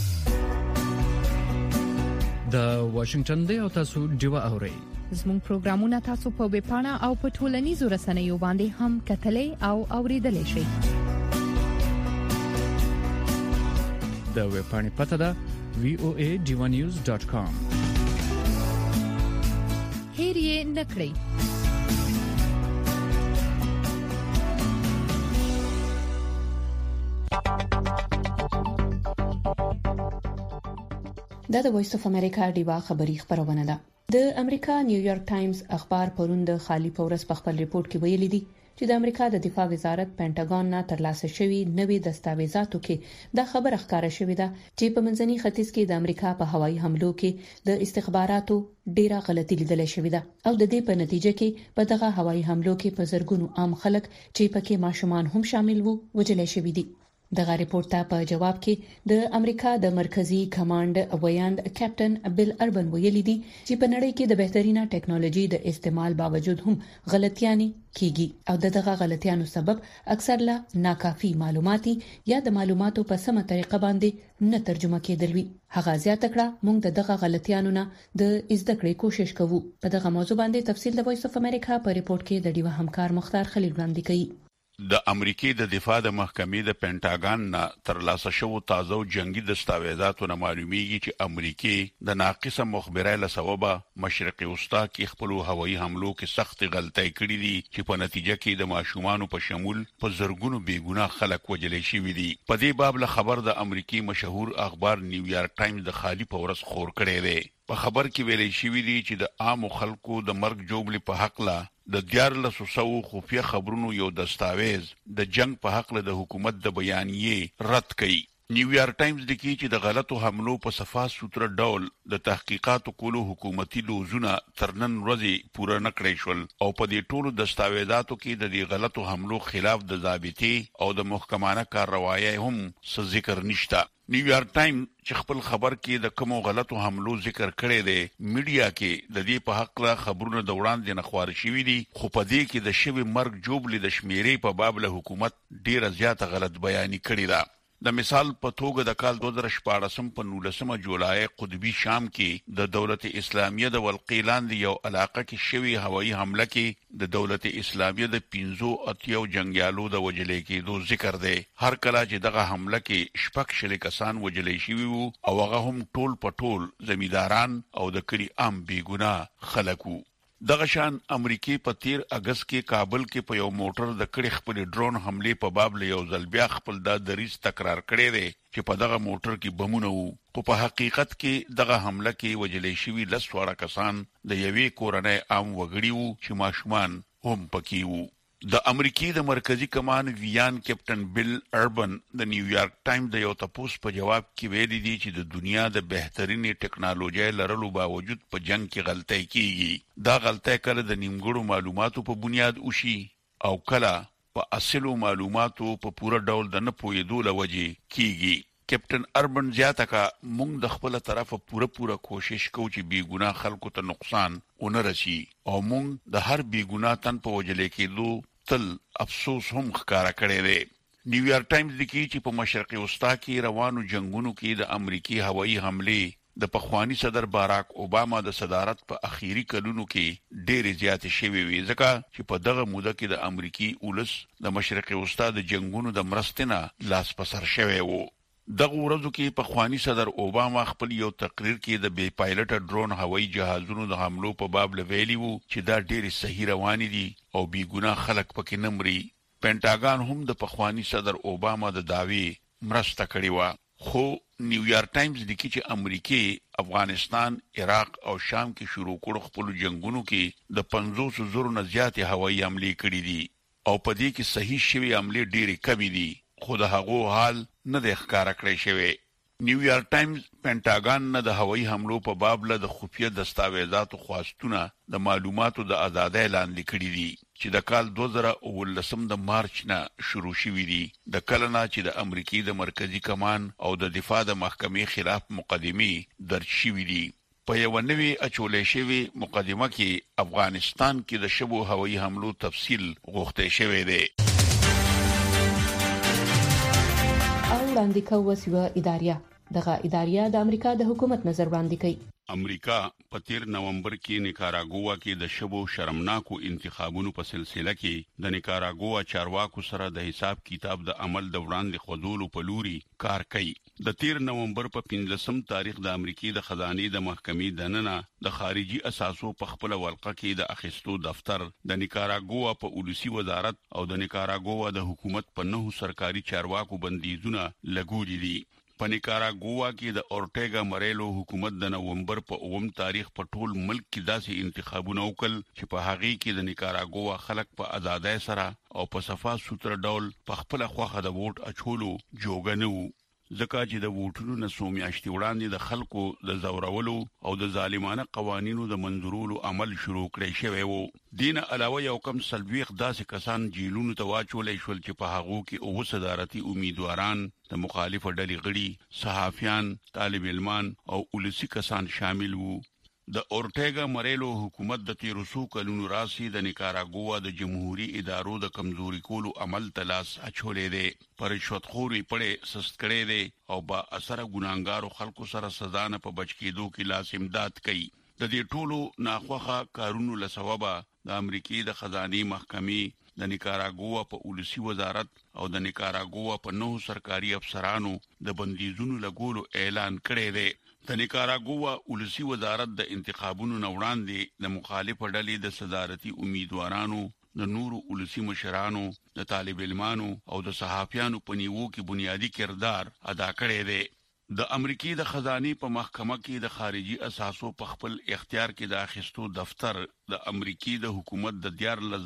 Speaker 7: د واشنگټن دی او تاسو ډیوه اورئ.
Speaker 9: زموږ پروګرامونه تاسو په ویب پاڼه او په ټولنیزو رسنیو باندې هم کتلې او اوریدلې شئ.
Speaker 7: د ویب پاڼې پته ده voanews.com.
Speaker 9: هیر یې نکړئ. دا د وایس اف امریکا ډیوا خبری خبرونه ده. د امریکا نیویارک ټایمز اخبار پروند خالی پورس په خپل ریپورت کې ویلي دي چې د امریکا د دفاع وزارت پینټاګون نه ترلاسه شوی نوې دستاویزاتو کې دا خبره ښکاره شوې ده چې په منځني ختیځ کې د امریکا په هوایي حملو کې د استخباراتو ډیره غلطي لیدل شوې ده او د دې په نتیجه کې په دغه هوایي حملو کې په زرګونو عام خلک چې پکې ماشومان هم شامل وو وجل شوي دي. دغه ریپورت ته په جواب کې د امریکا د مرکزی کمانډ ویاند کیپټن بیل اربن ویلي دي چې په نړۍ کې د بهترینه ټیکنالوژي د استعمال باوجود هم غلطیاں کیږي او دغه غلطیانو سبب اکثر لا ناکافي معلوماتي یا د معلوماتو په سمه طریقه باندې نه ترجمه کېدل وی. هغه زیاته کړه موږ دغه غلطیانو نه د زده کړې کوشش کوو. په دغه موضوع باندې تفصیل د وایس اف امریکا په ریپورت کې د ډیوه همکار مختار خلیل وړاندې کوي.
Speaker 25: د امریکای د دفاع د محکمې د پینټاګون نه ترلاسه شوو تازه جنگي دستاویزاتو نه معلومیږي چې امریکای د ناقصه مخبرۍ له سببه مشرقي وسطا کې خپل هوایي حملو کې سخت غلطۍ کړې دي چې په نتیجه کې د ماشومانو په شمول په زرګونو بیګناه خلک وجلې شوي دي. په دې باب له خبر د امریکای مشهور اخبار نیویارک ټایمز د خالی پورس خور کړی دی. په خبر کې ویلي شوی دی چې د عام خلکو د مرګ جوړې په حق لا د 1400 خفیه خبرونو یو دستاویز د جنگ په حق له د حکومت د بیانیې رد کړي. نیویارک ټایمز لیکي چې د غلطو حملو په صفه سوتره ډول د تحقیقاتو کولو حکومتي لوزونه ترنن ورځې پوره نکړې شول او په دې ټولو دستاویزاتو کې د دې غلطو حملو خلاف د ضابطې او د محکمانه کارروایي هم څه ذکر نشته. نیویارک ټایم چې خپل خبر کې د کومو غلطو حملو ذکر کړی دی، میډیا کې د دې په حق لا خبرونه د وړاندې نه خبر شوي دي، خو په دې کې د شوی مرګ جوړلې د شمیرې په باب له حکومت ډیره زیاته غلط بیانې کړې ده. د مثال په توګه د کال 2014 په 19 جولای قطبی شام کې د دولت اسلامیه د ولقیلان دی یو علاقه کې شوی هوایي حمله کې د دولت اسلامیه د 15 جنگیالو د وجلې کې دو ذکر دی. هر کله چې دغه حمله کې شپږ شل کسان وجلې شوی وو او هغه هم ټول پټول زمیداران او د کلی عام بیګنا خلک وو. دغه شان امریکای په 13 اگست کې کابل کې په یو موټر د کړي خپل ډرون حمله په باب له یو ځل بیا خپل د دریس تکرار کړی دی چې په دغه موټر کې بمونه وو خو په حقیقت کې دغه حمله کې وجلې شوی 10 وړه کسان د یوې کورنۍ عام وګړي وو چې ماشومان هم پکې وو د امریکای د مرکزی کمان ویان کیپټن بیل اربن د نیویارک ټایم د یو تپوس په جواب کې ویلي دي چې د دنیا د بهترینې ټکنالوژي لرلو باوجود په جنگ کې غلطۍ کیږي دا غلطۍ کله د نیمګړو معلوماتو په بنیاد وشي او کله په اصلو معلوماتو په پوره ډول د نه پوهېدو لوجې کیږي کیپټن اربن زیاته کا موږ د خپل طرفه پوره کوشش کوو چې بی ګناه خلکو ته نقصان ونه رسي او موږ د هر بی ګناه تن په وجلې کېدو تل افسوس هم ښکارا کړی دی نیویارک ټایمز لیکي چې په مشرقي وسطا کې روانو جنگونو کې د امریکای هوایي حمله د پخوانی صدر باراک اوباما د صدارت په اخیری کلونو کې ډېر زیات شوي وي ځکه چې په دغه موده کې د امریکای اولس د مشرقي وسطا د جنگونو د مرستنه لاس پسر شوی وو دغه ورځو کې پخوانی صدر اوباما خپل یو تقریر کې د بی پایلټ ډرون هوایي جهازونو د حملو په باب لویلی وو چې دا ډېر صحیح روان دي او بی ګناه خلک پکې نمري پینټاګان هم د پخوانی صدر اوباما د داوی مرسته کړې و خو نیویارک ټایمز لیکي چې امریکای افغانستان عراق او شام کې شروع کړو خپل جنگونو کې د 500 زره نه زیات هوایي حملې کړې دي او په دې کې صحیح شوی حملې ډېرې کمې دي خو د هغو حال نه د ښکارا کړی شوی نیویارک ټایمز پینټاګان نه د هوایي حملو په باب له د خفیه دستاویزاتو خواستونه د معلوماتو د آزادۍ لاندې کړي دي چې د کال 2019 د مارچ نه شروع شوی دي د کلنا چې د امریکای د مرکزی کمان او د دفاع د محکمې خلاف مقدمه درج شوی دي په یو نوې اچولې شوی مقدمه کې افغانستان کې د شبو هوایي حملو تفصیل غوښتل شوی دی
Speaker 4: وړاندې کوي سیوا اداریه دغه اداریه د امریکا د حکومت نظر وړاندې کوي
Speaker 25: امریکا په 13 نومبر کې نیکاراګوا کې د شبو شرمناکو انتخابونو په سلسله کې د نیکاراګوا چارواکو سره د حساب کتاب د عمل د وړاندې خودولو په لوري کار کوي د 13 نومبر په 15 تاریخ د امریکای د خزانه د محکمې دننه د خارجي اساسو په خپل ورقه کې د اخیستو دفتر د نیکاراګوا په اولسي وزارت او د نیکاراګوا د حکومت په 9 سرکاري چارواکو بندیزونه لګولي دي په نیکاراګوا کې د اورټیګا مریلو حکومت د نومبر په 9 تاریخ په ټول ملک کې داسې انتخابونه وکړ چې په هغه کې د نیکاراګوا خلک په آزادۍ سره او په صفا سوتر ډول په خپل خوخه د ووټ اچولو جوګنو ځکه چې د ووټونو نسو میاشتې وړاندې د خلکو د زورولو او د ظالمانه قوانینو د منځورولو عمل شروع کړی شوی وو دین علاوه یو کم سلويخ داسې کسان جیلونو ته واچولې شول چې په هغه کې او صدارتي امیدواران د مخالف ډلې غړي صحافیان طالب علمان او ولسی کسان شامل وو د اورټیګا مریلو حکومت د 1300 کلونو راسي د نیکاراګوا د جمهوریت ادارو د کمزوري کولو عمل تلاش اچولې دي پر رشوتخوري پړې سست کړې دي او با اثر ګناګارو خلکو سره سزا نه په بچ کېدو کې لاس امداد کوي د دې ټولو ناخوخه کارونو لسببه د امریکای د خزانه محکمې د نیکاراګوا په اولسي وزارت او د نیکاراګوا په 9 سرکاري افسرانو د بندیزونو لګولو اعلان کړی دی د نیکاراګوا اولسي وزارت د انتخابونو وړاندې د مخالف ډلې د صدارتي امیدوارانو د نورو اولسي مشرانو د طالب علمانو او د صحافیانو په نیوو کې بنیادی کردار ادا کړی دی د امریکای د خزانه په محکمه کې د خارجي اساسو په خپل اختیار کې د اخیستو دفتر د امریکای د حکومت د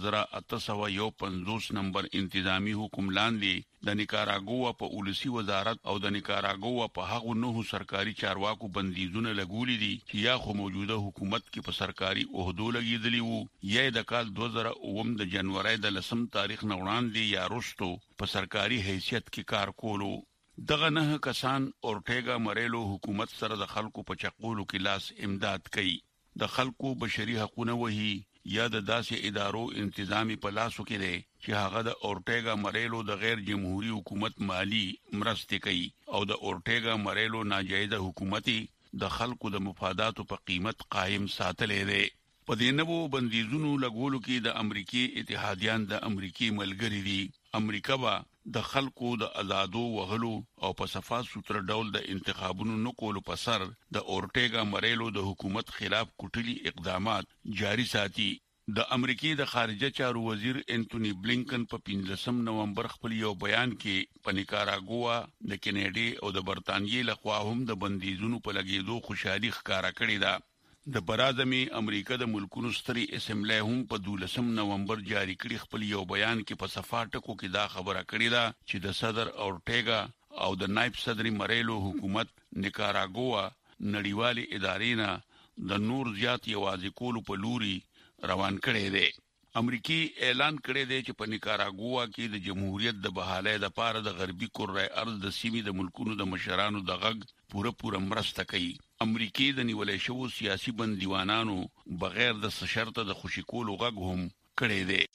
Speaker 25: 14851 نمبر انتظامی حکم لاندې د نیکاراګوا په اولسي وزارت او د نیکاراګوا په هغو 9 سرکاري چارواکو بندیزونه لګولې دي چې یا خو موجوده حکومت کې په سرکاري عہدو لګیدلی وو یا د کال 2009 د جنوري د 10 تاریخ نه وړاندې یا وروسته په سرکاري حیثیت کې کار کولو دغه نه کسان اورټیګا مریلو حکومت سره د خلکو په چقولو کې لاس امداد کوي د خلکو بشري حقوقونه وهي یا د داسې ادارو انتظامی په لاسو کې دی چې هغه د اورټیګا مریلو د غیر جمهوریت حکومت مالی مرسته کوي او د اورټیګا مریلو ناجایز حکومتي د خلکو د مفاداتو په قیمت قائم ساتلې دی په دې نوو بندیزونو لګولو کې د امریکای اتحادیان د امریکای ملګری دي امریکا با د خلکو د آزادو وهلو او په صفا سوتر ډول د انتخابونو نکولو په سر د اورټیګا مریلو د حکومت خلاف کوټلي اقدامات جاری ساتي. د امریکای د خارجه چارو وزیر انټونی بلینکن په 15 نومبر خپل یو بیان کې په نیکاراګوا د کینیډي او د برتانیې لخوا هم د بندیزونو په لګیدو خوشحالي ښکارا کړې ده. د برازمي امریکا د ملکونو ستري اسمبلی هم په 12 نومبر جاری کړی خپل یو بیان کې په صفا ټکو کې دا خبره کړې ده چې د صدر اورټیګا او د نائب صدر مریلو حکومت نیکاراګوا نړیوالې ادارې نه د نور زیات یوازې کولو په لوري روان کړي دي. امریکای اعلان کړی دی چې په نیکاراګوا کې د جمهوریت د بحالۍ لپاره د غربي کورې ارض د سیمې د ملکونو د مشرانو د غږ پوره مرسته کوي. امریکای د نیولې شوو سیاسي بندیوانانو بغیر د شرط د خوشی کولو غږ هم کړی دی.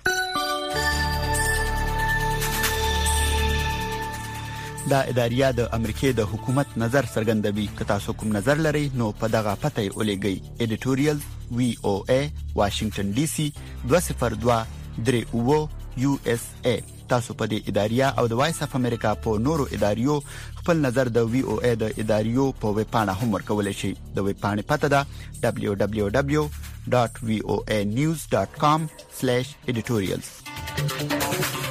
Speaker 6: دا اداریه د امریکای د حکومت نظر څرګندوي. که تاسو کوم نظر لرئ نو په دغه پته یې ولېږئ. ایډیټوریال VOA واشنگټن ډي سي 202 USA. تاسو په دې اداریه او د وایس اف امریکا په نورو اداریو خپل نظر د VOA د اداریو په ویب پاڼه هم ورکولای شئ. د ویب پاڼې پته ده www.voanews.com/editorials.